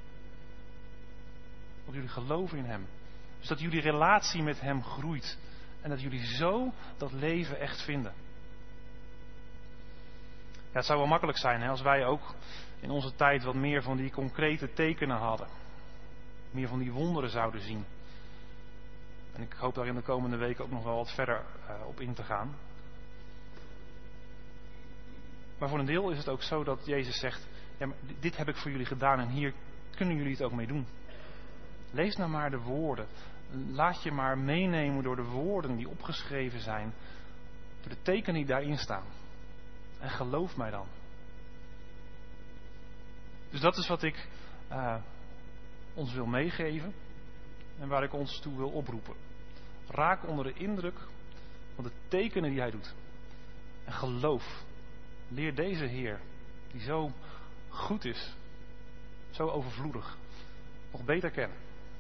Opdat jullie geloven in hem. Dus dat jullie relatie met hem groeit en dat jullie zo dat leven echt vinden. Ja, het zou wel makkelijk zijn als wij ook in onze tijd wat meer van die concrete tekenen hadden. Meer van die wonderen zouden zien. En ik hoop daar in de komende weken ook nog wel wat verder op in te gaan. Maar voor een deel is het ook zo dat Jezus zegt, ja, maar dit heb ik voor jullie gedaan en hier kunnen jullie het ook mee doen. Lees nou maar de woorden. Laat je maar meenemen door de woorden die opgeschreven zijn. Door de tekenen die daarin staan. En geloof mij dan. Dus dat is wat ik ons wil meegeven. En waar ik ons toe wil oproepen. Raak onder de indruk van de tekenen die hij doet. En geloof. Leer deze Heer, die zo goed is. Zo overvloedig. Nog beter kennen.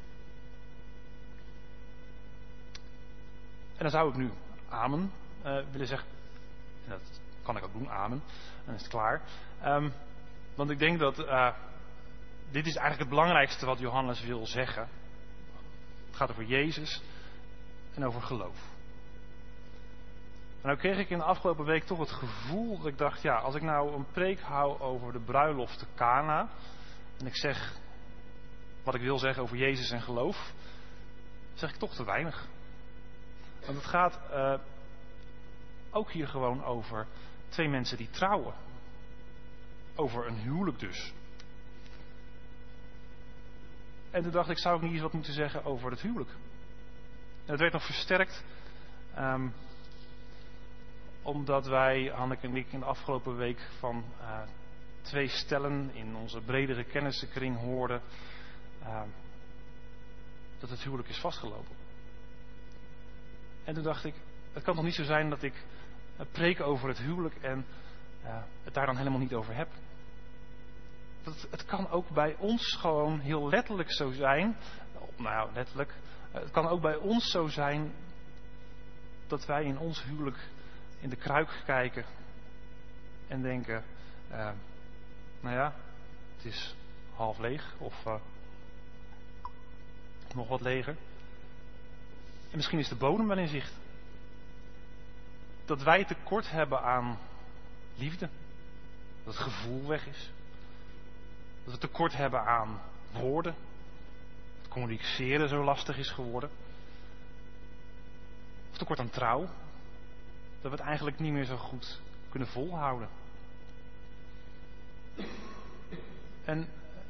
En dan zou ik nu amen willen zeggen. En dat kan ik ook doen, amen. Dan is het klaar. Want ik denk dat dit is eigenlijk het belangrijkste wat Johannes wil zeggen. Het gaat over Jezus en over geloof. En nou kreeg ik in de afgelopen week toch het gevoel dat ik dacht, ja, als ik nou een preek hou over de bruiloft te Kana en ik zeg wat ik wil zeggen over Jezus en geloof, zeg ik toch te weinig. Want het gaat ook hier gewoon over twee mensen die trouwen. Over een huwelijk dus. En toen dacht ik, zou ik niet eens wat moeten zeggen over het huwelijk? En het werd nog versterkt omdat wij, Hanneke en ik, in de afgelopen week van twee stellen in onze bredere kennissenkring hoorden dat het huwelijk is vastgelopen. En toen dacht ik, het kan toch niet zo zijn dat ik preek over het huwelijk en het daar dan helemaal niet over heb. Het kan ook bij ons gewoon heel letterlijk zo zijn. Nou ja, letterlijk. Het kan ook bij ons zo zijn dat wij in ons huwelijk in de kruik kijken en denken, nou ja, het is half leeg of nog wat leger. En misschien is de bodem wel in zicht. Dat wij tekort hebben aan liefde. Dat het gevoel weg is. Dat we tekort hebben aan woorden. Dat communiceren zo lastig is geworden. Of tekort aan trouw. Dat we het eigenlijk niet meer zo goed kunnen volhouden. En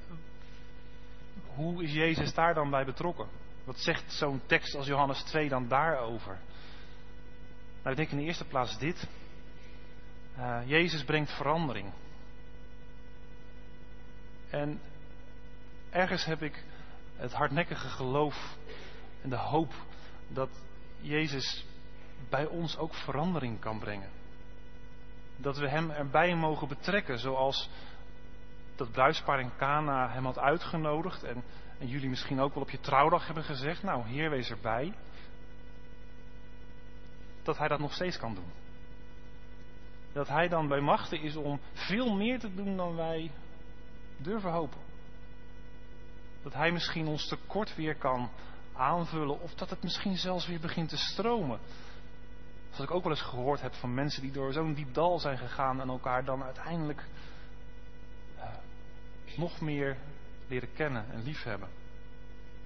hoe is Jezus daar dan bij betrokken? Wat zegt zo'n tekst als Johannes 2 dan daarover? Nou, ik denk in de eerste plaats dit. Jezus brengt verandering. En ergens heb ik het hardnekkige geloof en de hoop dat Jezus bij ons ook verandering kan brengen. Dat we hem erbij mogen betrekken, zoals dat bruidspaar in Kana hem had uitgenodigd en jullie misschien ook wel op je trouwdag hebben gezegd, nou, Heer, wees erbij. Dat hij dat nog steeds kan doen. Dat hij dan bij machten is om veel meer te doen dan wij durven hopen. Dat hij misschien ons tekort weer kan aanvullen of dat het misschien zelfs weer begint te stromen. Zoals ik ook wel eens gehoord heb van mensen die door zo'n diep dal zijn gegaan en elkaar dan uiteindelijk nog meer leren kennen en liefhebben.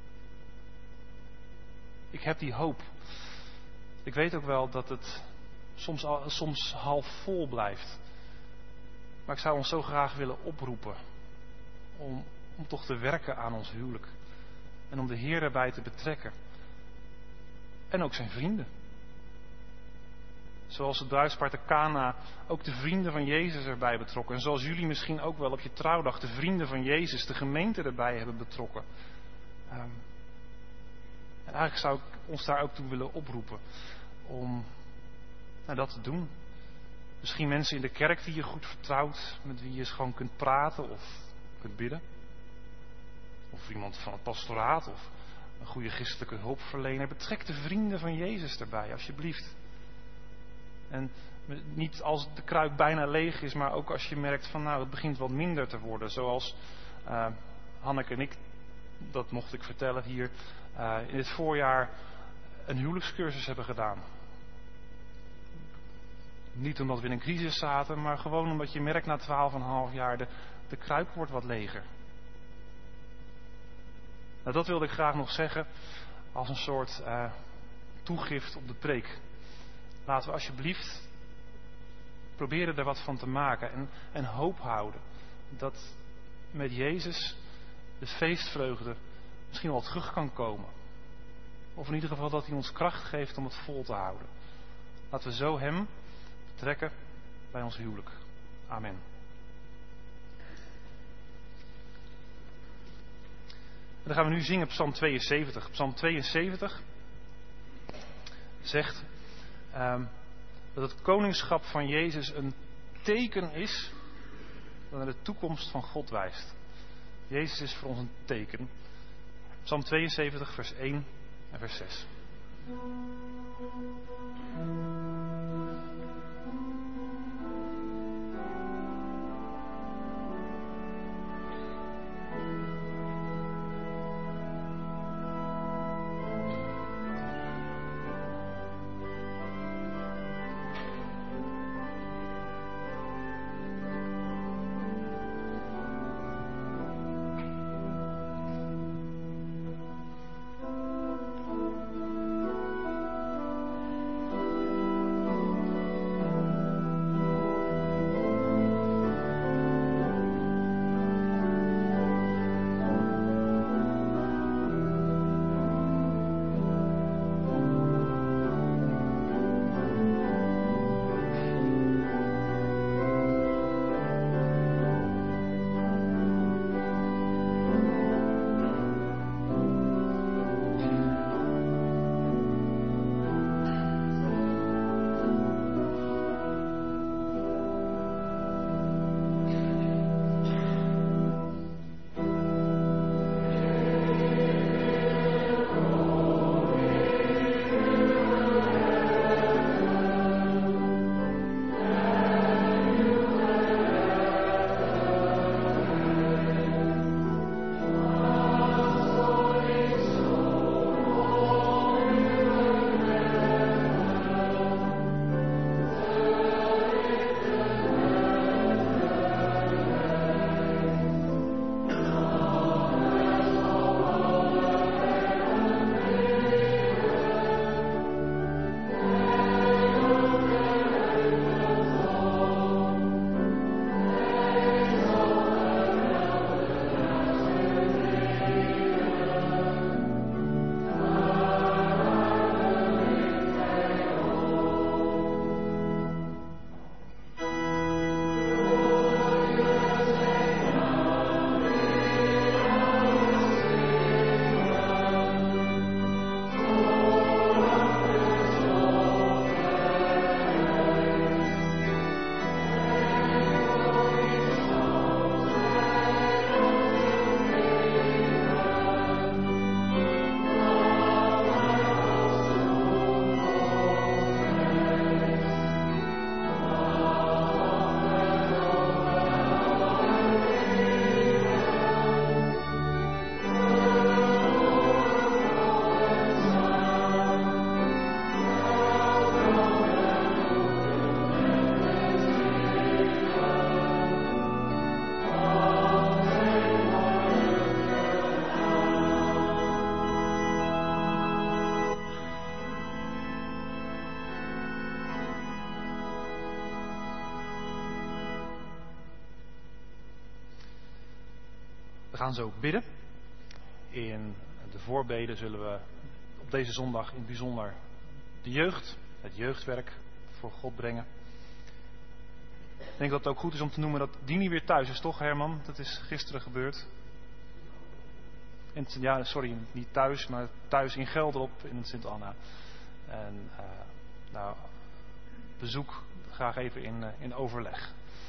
Ik heb die hoop. Ik weet ook wel dat het soms half vol blijft. Maar ik zou ons zo graag willen oproepen om toch te werken aan ons huwelijk. En om de Heer erbij te betrekken. En ook zijn vrienden. Zoals het bruidspaar Kana ook de vrienden van Jezus erbij betrokken. En zoals jullie misschien ook wel op je trouwdag de vrienden van Jezus, de gemeente erbij hebben betrokken. En eigenlijk zou ik ons daar ook toe willen oproepen om dat te doen. Misschien mensen in de kerk die je goed vertrouwt, met wie je eens gewoon kunt praten of kunt bidden. Of iemand van het pastoraat of een goede christelijke hulpverlener. Betrek de vrienden van Jezus erbij, alsjeblieft. En niet als de kruik bijna leeg is, maar ook als je merkt van het begint wat minder te worden. Zoals Hanneke en ik, dat mocht ik vertellen hier, in het voorjaar een huwelijkscursus hebben gedaan. Niet omdat we in een crisis zaten, maar gewoon omdat je merkt na 12,5 jaar de kruik wordt wat leger. Nou, dat wilde ik graag nog zeggen als een soort toegift op de preek. Laten we alsjeblieft proberen er wat van te maken en hoop houden dat met Jezus de feestvreugde misschien wel terug kan komen. Of in ieder geval dat hij ons kracht geeft om het vol te houden. Laten we zo hem betrekken bij ons huwelijk. Amen. En dan gaan we nu zingen Psalm 72. Psalm 72 zegt dat het koningschap van Jezus een teken is dat naar de toekomst van God wijst. Jezus is voor ons een teken. Psalm 72 vers 1 en vers 6. We gaan zo bidden. In de voorbeden zullen we op deze zondag in het bijzonder de jeugd, het jeugdwerk voor God brengen. Ik denk dat het ook goed is om te noemen dat Dini weer thuis is, toch Herman? Dat is gisteren gebeurd. Niet thuis, maar thuis in Gelderop in het Sint-Anna. En bezoek graag even in overleg.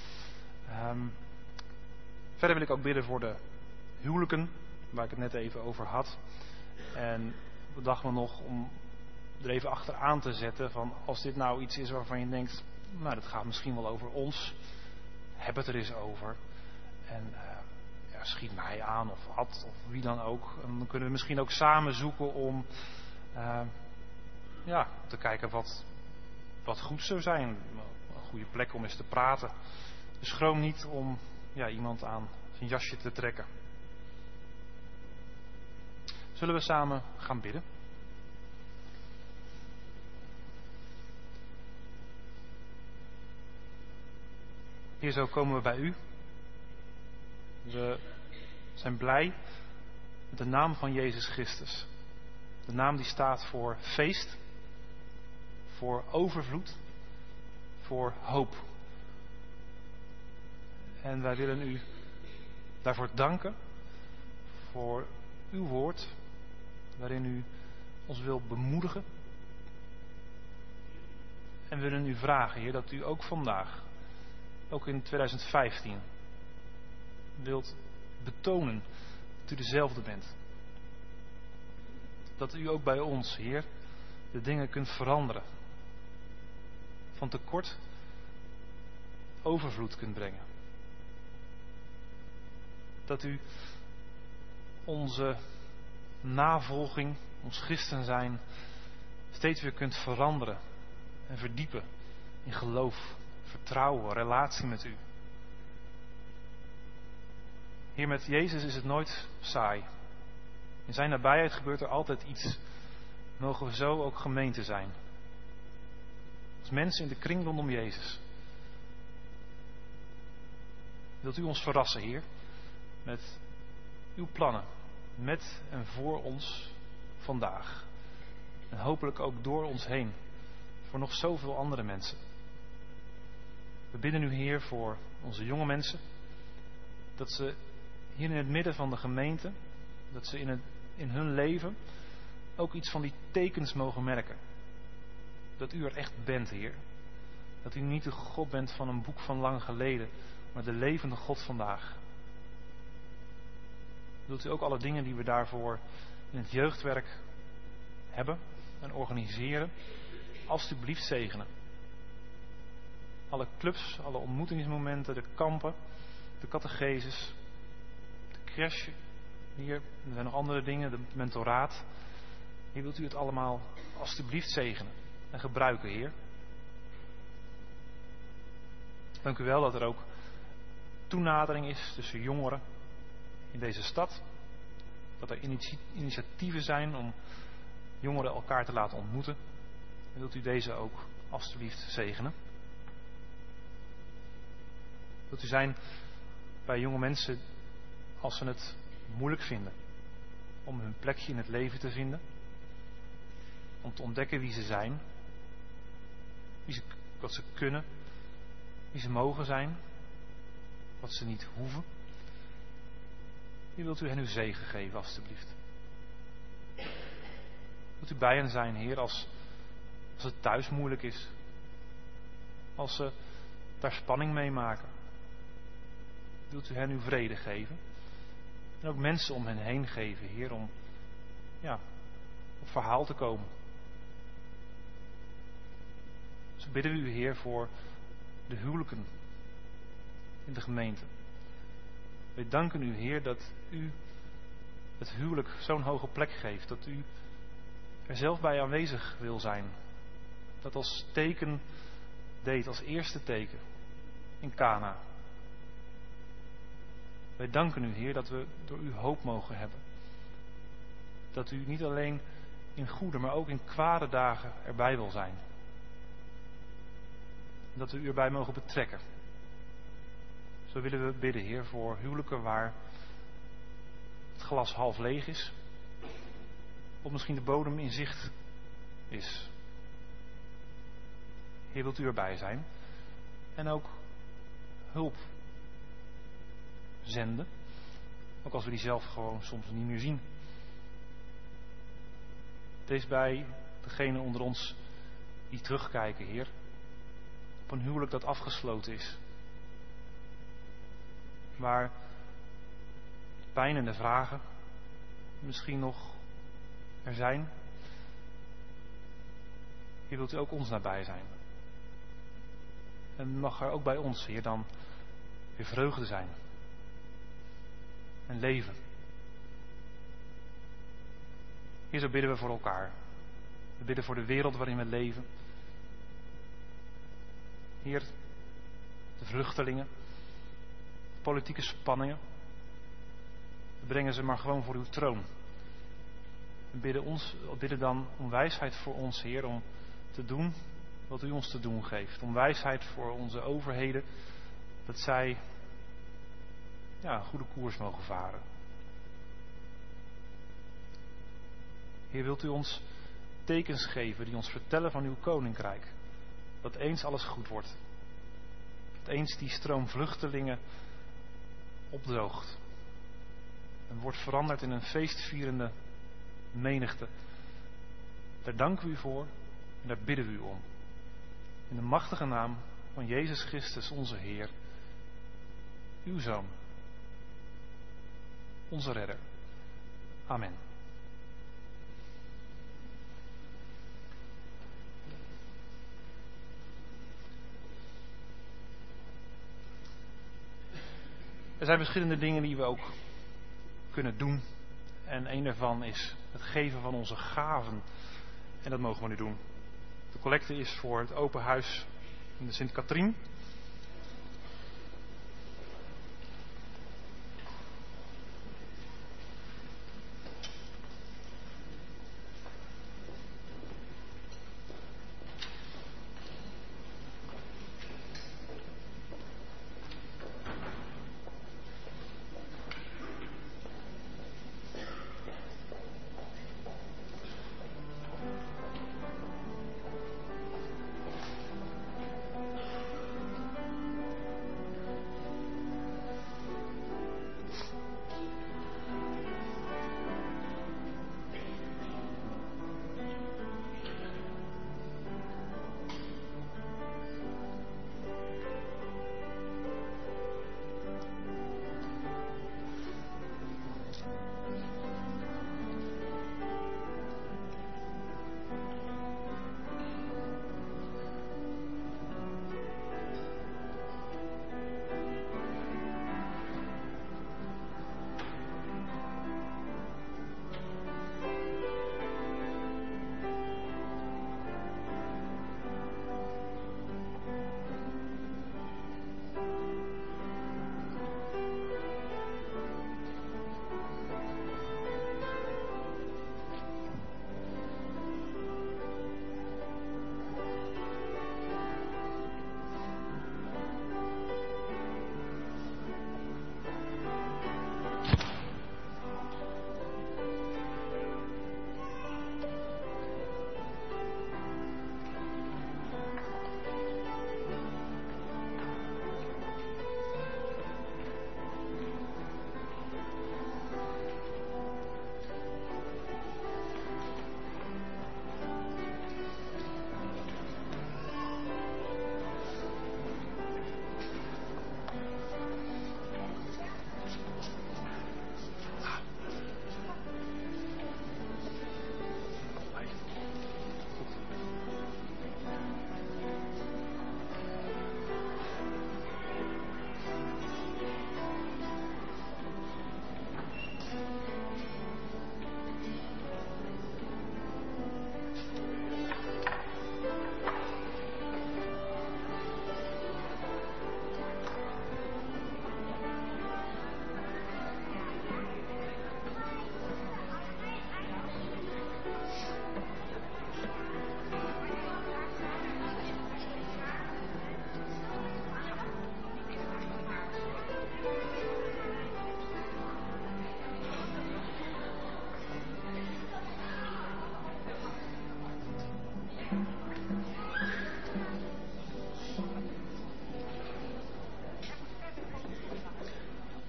Verder wil ik ook bidden voor de huwelijken, waar ik het net even over had. En we dachten nog om er even achteraan te zetten van als dit nou iets is waarvan je denkt, nou dat gaat misschien wel over ons. Heb het er eens over. En schiet mij aan of Ad of wie dan ook. En dan kunnen we misschien ook samen zoeken om te kijken wat goed zou zijn. Een goede plek om eens te praten. Dus schroom niet om iemand aan zijn jasje te trekken. Zullen we samen gaan bidden? Heer, zo komen we bij u. We zijn blij met de naam van Jezus Christus. De naam die staat voor feest, voor overvloed, voor hoop. En wij willen u daarvoor danken voor uw woord, waarin u ons wil bemoedigen. En we willen u vragen, Heer, dat u ook vandaag, ook in 2015, wilt betonen dat u dezelfde bent. Dat u ook bij ons, Heer, de dingen kunt veranderen. Van tekort overvloed kunt brengen. Dat u onze navolging, ons christen zijn, steeds weer kunt veranderen en verdiepen in geloof, vertrouwen, relatie met u. Heer, met Jezus is het nooit saai. In zijn nabijheid gebeurt er altijd iets. Mogen we zo ook gemeente zijn. Als mensen in de kring rondom Jezus. Wilt u ons verrassen, Heer, met uw plannen, met en voor ons vandaag. En hopelijk ook door ons heen, voor nog zoveel andere mensen. We bidden u, Heer, voor onze jonge mensen, dat ze hier in het midden van de gemeente, dat ze in hun leven ook iets van die tekens mogen merken. Dat u er echt bent, Heer. Dat u niet de God bent van een boek van lang geleden, maar de levende God vandaag. Wilt u ook alle dingen die we daarvoor in het jeugdwerk hebben en organiseren, alstublieft zegenen. Alle clubs, alle ontmoetingsmomenten, de kampen, de catecheses, de crash, hier, er zijn nog andere dingen, de mentoraat. Hier wilt u het allemaal alstublieft zegenen en gebruiken, Heer. Dank u wel dat er ook toenadering is tussen jongeren in deze stad. Dat er initiatieven zijn om jongeren elkaar te laten ontmoeten. En wilt u deze ook alstublieft zegenen. Wilt u zijn bij jonge mensen als ze het moeilijk vinden om hun plekje in het leven te vinden. Om te ontdekken wie ze zijn. Wat ze kunnen. Wie ze mogen zijn. Wat ze niet hoeven. Wie wilt u hen uw zegen geven, alstublieft. Wilt u bij hen zijn, Heer, als het thuis moeilijk is. Als ze daar spanning mee maken. Wilt u hen uw vrede geven. En ook mensen om hen heen geven, Heer, om op verhaal te komen. Zo bidden we u, Heer, voor de huwelijken in de gemeente. Wij danken u, Heer, dat u het huwelijk zo'n hoge plek geeft. Dat u er zelf bij aanwezig wil zijn. Dat als teken deed, als eerste teken in Kana. Wij danken u, Heer, dat we door u hoop mogen hebben. Dat u niet alleen in goede, maar ook in kwade dagen erbij wil zijn. Dat we u erbij mogen betrekken. Zo willen we bidden, Heer, voor huwelijken waar het glas half leeg is, of misschien de bodem in zicht is. Heer, wilt u erbij zijn en ook hulp zenden, ook als we die zelf gewoon soms niet meer zien. Wees bij degenen onder ons die terugkijken, Heer, op een huwelijk dat afgesloten is, waar pijn en de vragen misschien nog er zijn. Heer, wilt u ook ons nabij zijn. En mag er ook bij ons, Heer, dan weer vreugde zijn. En leven. Heer, zo bidden we voor elkaar. We bidden voor de wereld waarin we leven. Heer, de vluchtelingen, de politieke spanningen. We brengen ze maar gewoon voor uw troon. We bidden dan om wijsheid voor ons, Heer, om te doen wat u ons te doen geeft. Om wijsheid voor onze overheden, dat zij een goede koers mogen varen. Heer, wilt u ons tekens geven die ons vertellen van uw koninkrijk. Dat eens alles goed wordt. Dat eens die stroom vluchtelingen opdroogt. En wordt veranderd in een feestvierende menigte. Daar danken we u voor en daar bidden we u om. In de machtige naam van Jezus Christus, onze Heer, uw Zoon, onze Redder. Amen. Er zijn verschillende dingen die we ook kunnen doen. En een daarvan is het geven van onze gaven. En dat mogen we nu doen. De collecte is voor het open huis in de Sint-Katrien.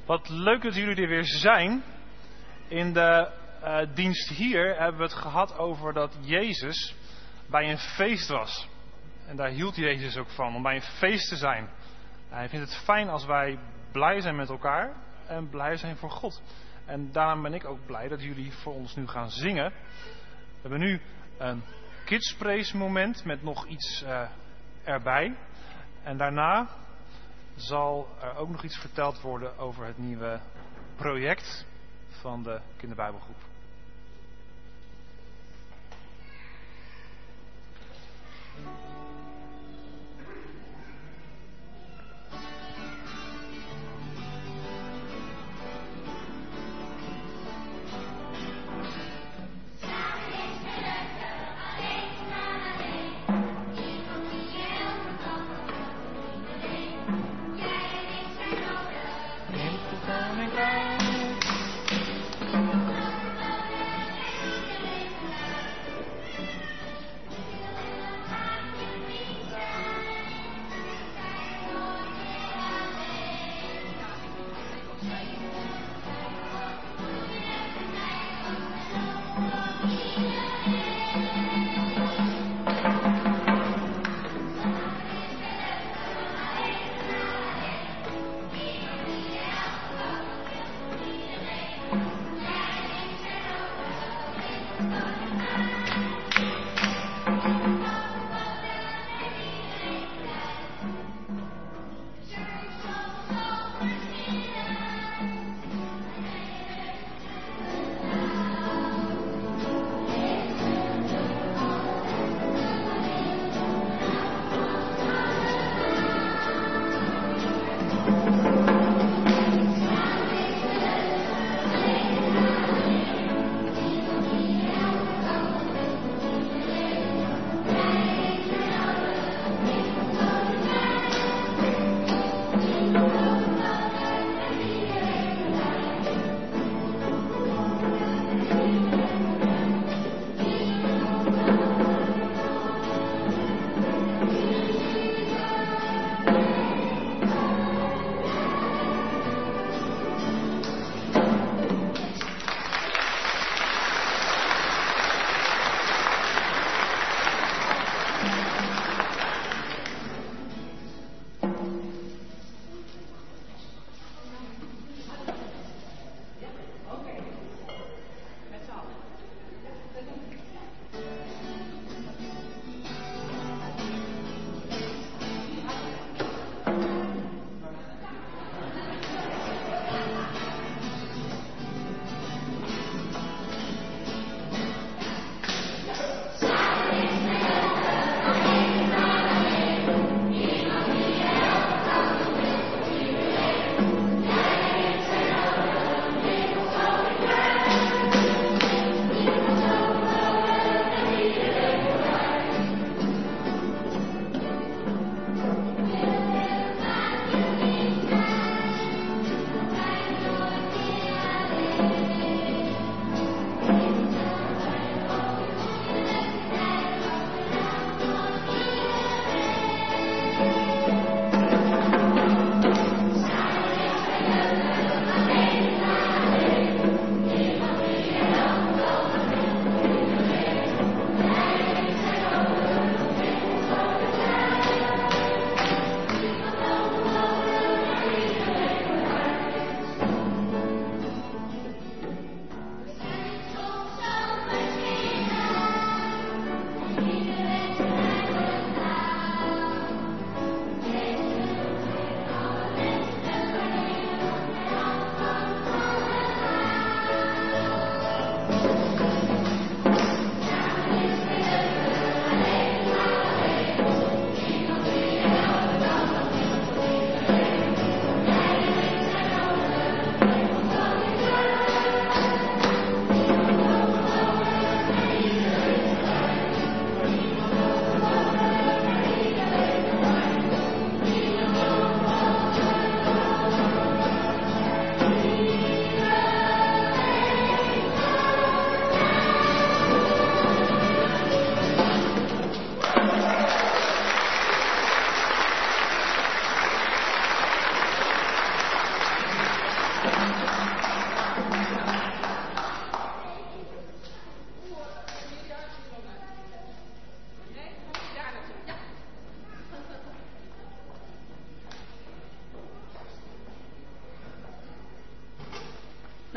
Wat leuk dat jullie er weer zijn. In de dienst hier hebben we het gehad over dat Jezus bij een feest was. En daar hield Jezus ook van, om bij een feest te zijn. Hij vindt het fijn als wij blij zijn met elkaar en blij zijn voor God. En daarom ben ik ook blij dat jullie voor ons nu gaan zingen. We hebben nu een kidspraise moment met nog iets erbij. En daarna zal er ook nog iets verteld worden over het nieuwe project van de kinderbijbelgroep.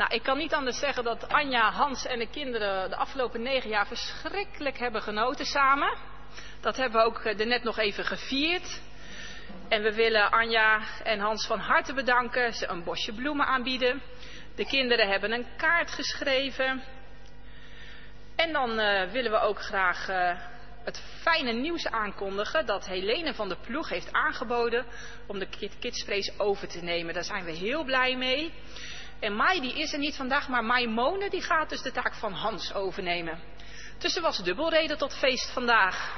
Nou, ik kan niet anders zeggen dat Anja, Hans en de kinderen de afgelopen 9 jaar verschrikkelijk hebben genoten samen. Dat hebben we ook net nog even gevierd. En we willen Anja en Hans van harte bedanken, ze een bosje bloemen aanbieden. De kinderen hebben een kaart geschreven. En dan willen we ook graag het fijne nieuws aankondigen dat Helene van de Ploeg heeft aangeboden om de Kidspraise over te nemen. Daar zijn we heel blij mee. En Mai die is er niet vandaag, maar Maimone die gaat dus de taak van Hans overnemen. Dus er was dubbel reden tot feest vandaag.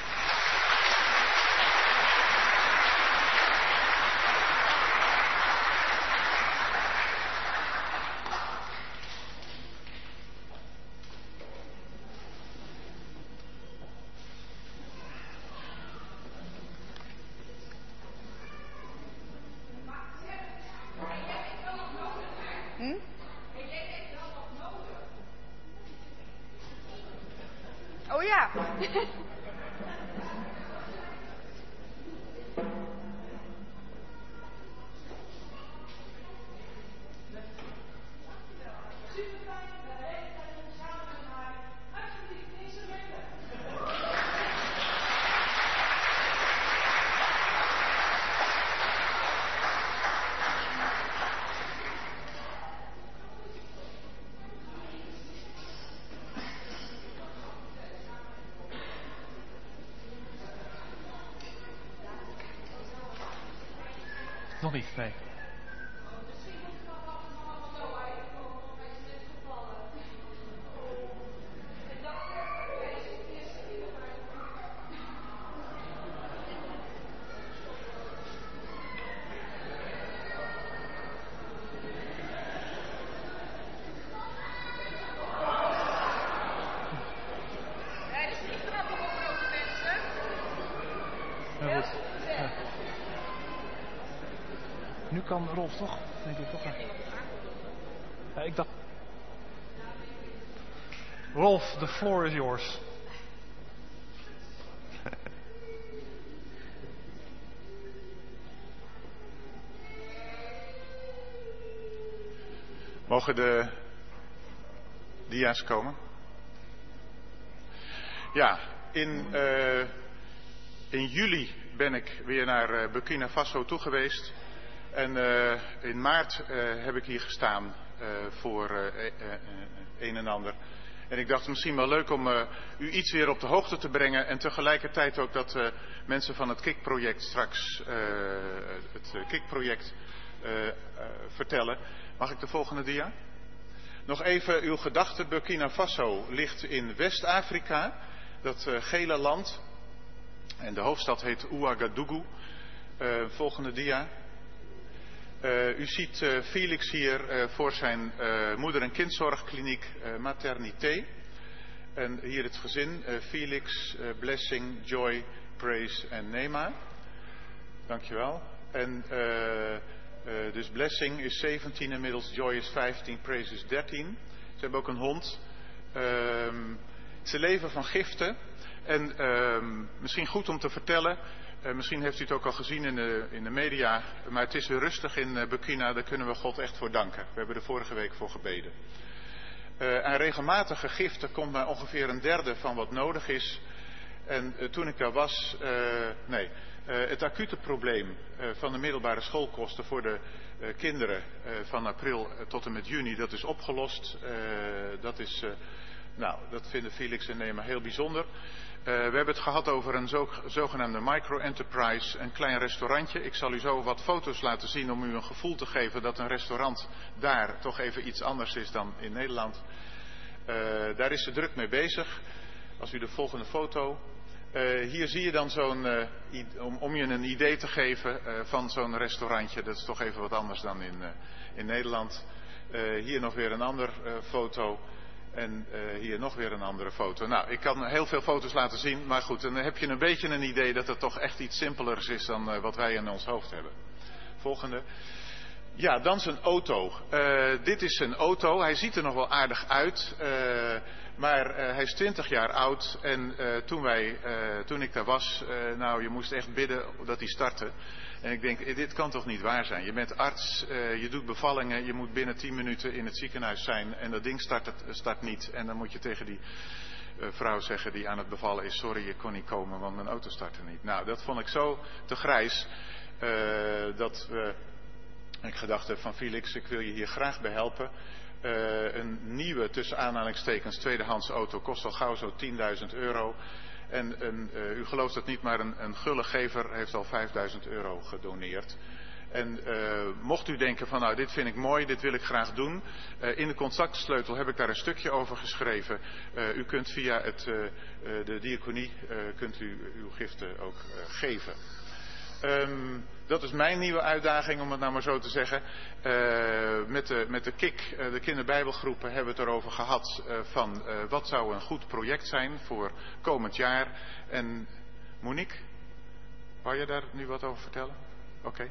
Oh ja. Nog niet, nee. Nu kan Rolf toch, denk ik toch? Ja, ik dacht... Rolf, the floor is yours. Mogen de dia's komen? Ja, in juli ben ik weer naar Burkina Faso toe geweest. En in maart heb ik hier gestaan voor een en ander. En ik dacht misschien wel leuk om u iets weer op de hoogte te brengen. En tegelijkertijd ook dat mensen van het KIK-project straks het KIK-project vertellen. Mag ik de volgende dia? Nog even uw gedachte. Burkina Faso ligt in West-Afrika. Dat gele land. En de hoofdstad heet Ouagadougou. Volgende dia. U ziet Felix hier voor zijn moeder- en kindzorgkliniek Maternité. En hier het gezin. Felix, Blessing, Joy, Praise en Nema. Dankjewel. En dus Blessing is 17 inmiddels, Joy is 15, Praise is 13. Ze hebben ook een hond. Ze leven van giften. En misschien goed om te vertellen... misschien heeft u het ook al gezien in de media, maar het is weer rustig in Burkina, daar kunnen we God echt voor danken. We hebben er vorige week voor gebeden. Aan regelmatige giften komt maar ongeveer een derde van wat nodig is. En toen ik daar was, het acute probleem van de middelbare schoolkosten voor de kinderen van april tot en met juni, dat is opgelost. Dat vinden Felix en Nema heel bijzonder. We hebben het gehad over een zogenaamde micro-enterprise, een klein restaurantje. Ik zal u zo wat foto's laten zien om u een gevoel te geven dat een restaurant daar toch even iets anders is dan in Nederland. Daar is ze druk mee bezig. Als u de volgende foto... hier zie je dan om je een idee te geven van zo'n restaurantje. Dat is toch even wat anders dan in Nederland. Hier nog weer een andere foto. En hier nog weer een andere foto. Nou, ik kan heel veel foto's laten zien. Maar goed, dan heb je een beetje een idee dat het toch echt iets simpelers is dan wat wij in ons hoofd hebben. Volgende. Ja, dan zijn auto. Dit is zijn auto. Hij ziet er nog wel aardig uit. Maar hij is 20 jaar oud. En toen ik daar was, je moest echt bidden dat hij startte. En ik denk, dit kan toch niet waar zijn? Je bent arts, je doet bevallingen, je moet binnen 10 minuten in het ziekenhuis zijn en dat ding start niet. En dan moet je tegen die vrouw zeggen die aan het bevallen is, sorry, je kon niet komen, want mijn auto startte niet. Nou, dat vond ik zo te grijs, dat ik gedacht heb van Felix, ik wil je hier graag bij helpen. Een nieuwe, tussen aanhalingstekens, tweedehands auto kost al gauw zo €10.000. En u gelooft het niet, maar een gullegever heeft al €5.000 gedoneerd. En mocht u denken van nou, dit vind ik mooi, dit wil ik graag doen. In de contactsleutel heb ik daar een stukje over geschreven. U kunt via de diaconie kunt u uw giften ook geven. Dat is mijn nieuwe uitdaging, om het nou maar zo te zeggen. Met de KIK, de kinderbijbelgroepen, hebben we het erover gehad van wat zou een goed project zijn voor komend jaar. En Monique, wou je daar nu wat over vertellen? Oké.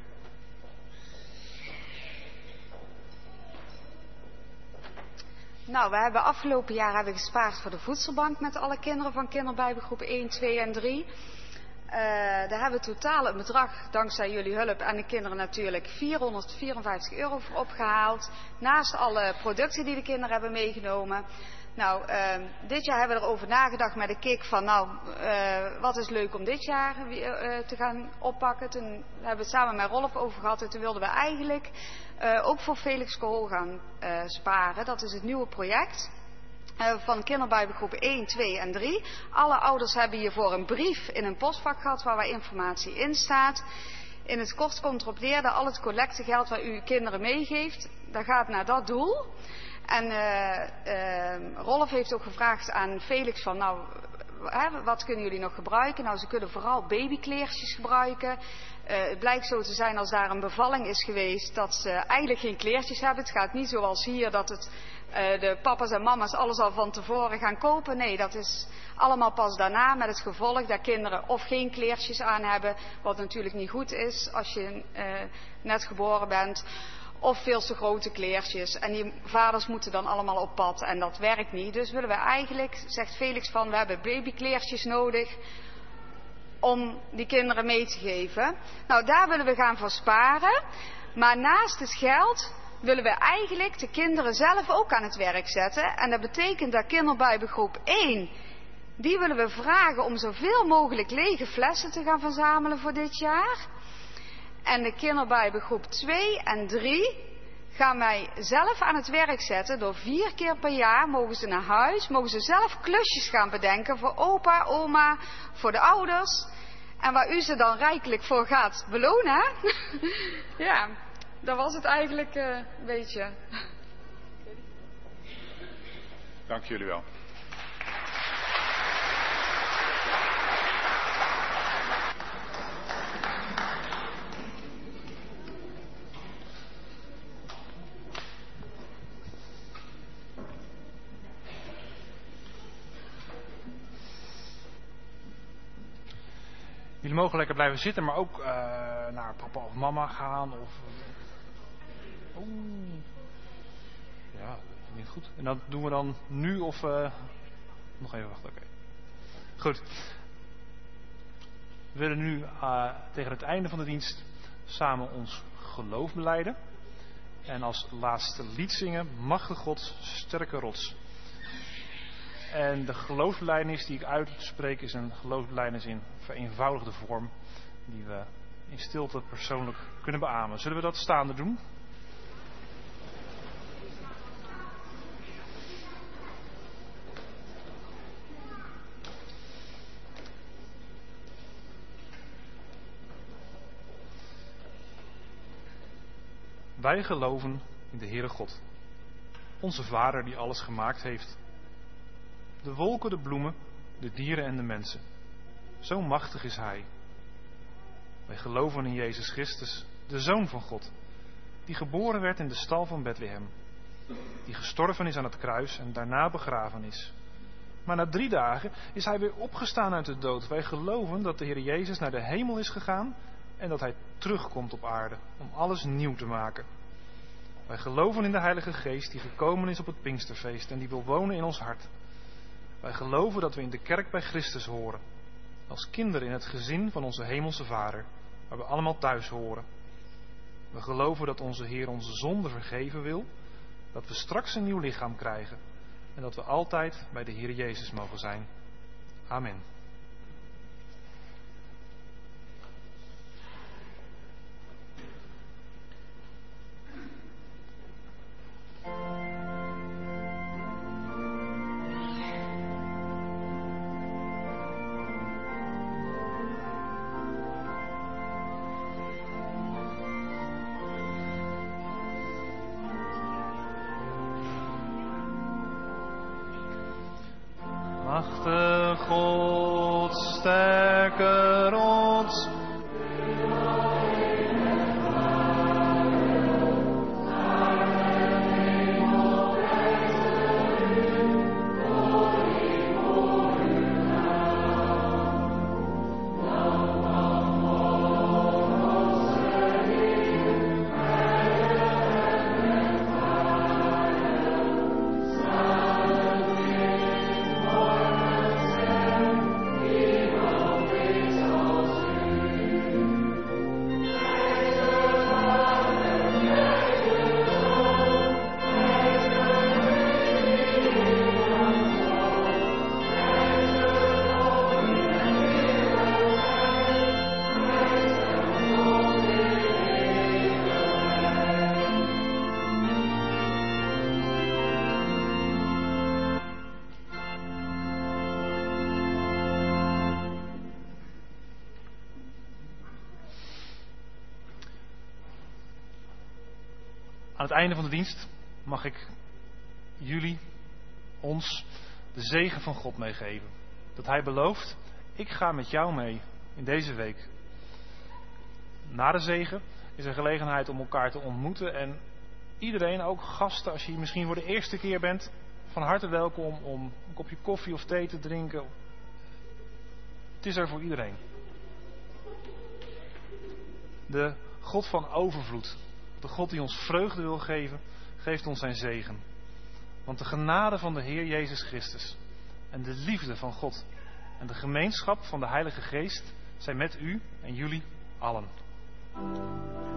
Nou, we hebben afgelopen jaar gespaard voor de voedselbank met alle kinderen van kinderbijbelgroep 1, 2 en 3. Daar hebben we totaal een bedrag, dankzij jullie hulp en de kinderen natuurlijk, €454 voor opgehaald. Naast alle producten die de kinderen hebben meegenomen. Nou, dit jaar hebben we erover nagedacht met de KIK van wat is leuk om dit jaar te gaan oppakken. Toen hebben we het samen met Rolf over gehad en toen wilden we eigenlijk ook voor Felix Kool gaan sparen. Dat is het nieuwe project. Van kinderbijbelgroep 1, 2 en 3. Alle ouders hebben hiervoor een brief in een postvak gehad waar informatie in staat. In het kort komt erop neer dat al het collectegeld wat u kinderen meegeeft, dat gaat naar dat doel. En Rolf heeft ook gevraagd aan Felix van wat kunnen jullie nog gebruiken? Nou, ze kunnen vooral babykleertjes gebruiken. Het blijkt zo te zijn als daar een bevalling is geweest dat ze eigenlijk geen kleertjes hebben. Het gaat niet zoals hier dat de papa's en mama's alles al van tevoren gaan kopen. Nee, dat is allemaal pas daarna met het gevolg dat kinderen of geen kleertjes aan hebben, wat natuurlijk niet goed is als je net geboren bent, of veel te grote kleertjes. En die vaders moeten dan allemaal op pad en dat werkt niet. Dus willen we eigenlijk, zegt Felix we hebben babykleertjes nodig om die kinderen mee te geven. Nou, daar willen we gaan voor sparen. Maar naast het geld willen we eigenlijk de kinderen zelf ook aan het werk zetten. En dat betekent dat kinderbijbelgroep 1, die willen we vragen om zoveel mogelijk lege flessen te gaan verzamelen voor dit jaar. En de kinderbijbelgroep 2 en 3 gaan wij zelf aan het werk zetten. Door 4 keer per jaar mogen ze naar huis, mogen ze zelf klusjes gaan bedenken voor opa, oma, voor de ouders. En waar u ze dan rijkelijk voor gaat belonen. Ja, dat was het eigenlijk een beetje. Dank jullie wel. Jullie mogen lekker blijven zitten, maar ook naar papa of mama gaan. Of ja, niet goed. En dat doen we dan nu of nog even wachten. Oké. Goed. We willen nu tegen het einde van de dienst samen ons geloof belijden. En als laatste lied zingen, Machtige God, sterke rots. En de geloofsbelijdenis die ik uitspreek is een geloofsbelijdenis in vereenvoudigde vorm, die we in stilte persoonlijk kunnen beamen. Zullen we dat staande doen? Wij geloven in de Heere God, onze Vader die alles gemaakt heeft. De wolken, de bloemen, de dieren en de mensen. Zo machtig is Hij. Wij geloven in Jezus Christus, de Zoon van God, die geboren werd in de stal van Bethlehem, die gestorven is aan het kruis en daarna begraven is. Maar na 3 dagen is Hij weer opgestaan uit de dood. Wij geloven dat de Heer Jezus naar de hemel is gegaan en dat Hij terugkomt op aarde om alles nieuw te maken. Wij geloven in de Heilige Geest die gekomen is op het Pinksterfeest en die wil wonen in ons hart. Wij geloven dat we in de kerk bij Christus horen, als kinderen in het gezin van onze hemelse Vader, waar we allemaal thuis horen. We geloven dat onze Heer onze zonde vergeven wil, dat we straks een nieuw lichaam krijgen en dat we altijd bij de Heer Jezus mogen zijn. Amen. Machtige God, sterke rots, Aan het einde van de dienst mag ik jullie, ons, de zegen van God meegeven. Dat Hij belooft, ik ga met jou mee in deze week. Na de zegen is er gelegenheid om elkaar te ontmoeten. En iedereen, ook gasten, als je hier misschien voor de eerste keer bent, van harte welkom om een kopje koffie of thee te drinken. Het is er voor iedereen. De God van overvloed, de God die ons vreugde wil geven, geeft ons zijn zegen. Want de genade van de Heer Jezus Christus en de liefde van God en de gemeenschap van de Heilige Geest zijn met u en jullie allen.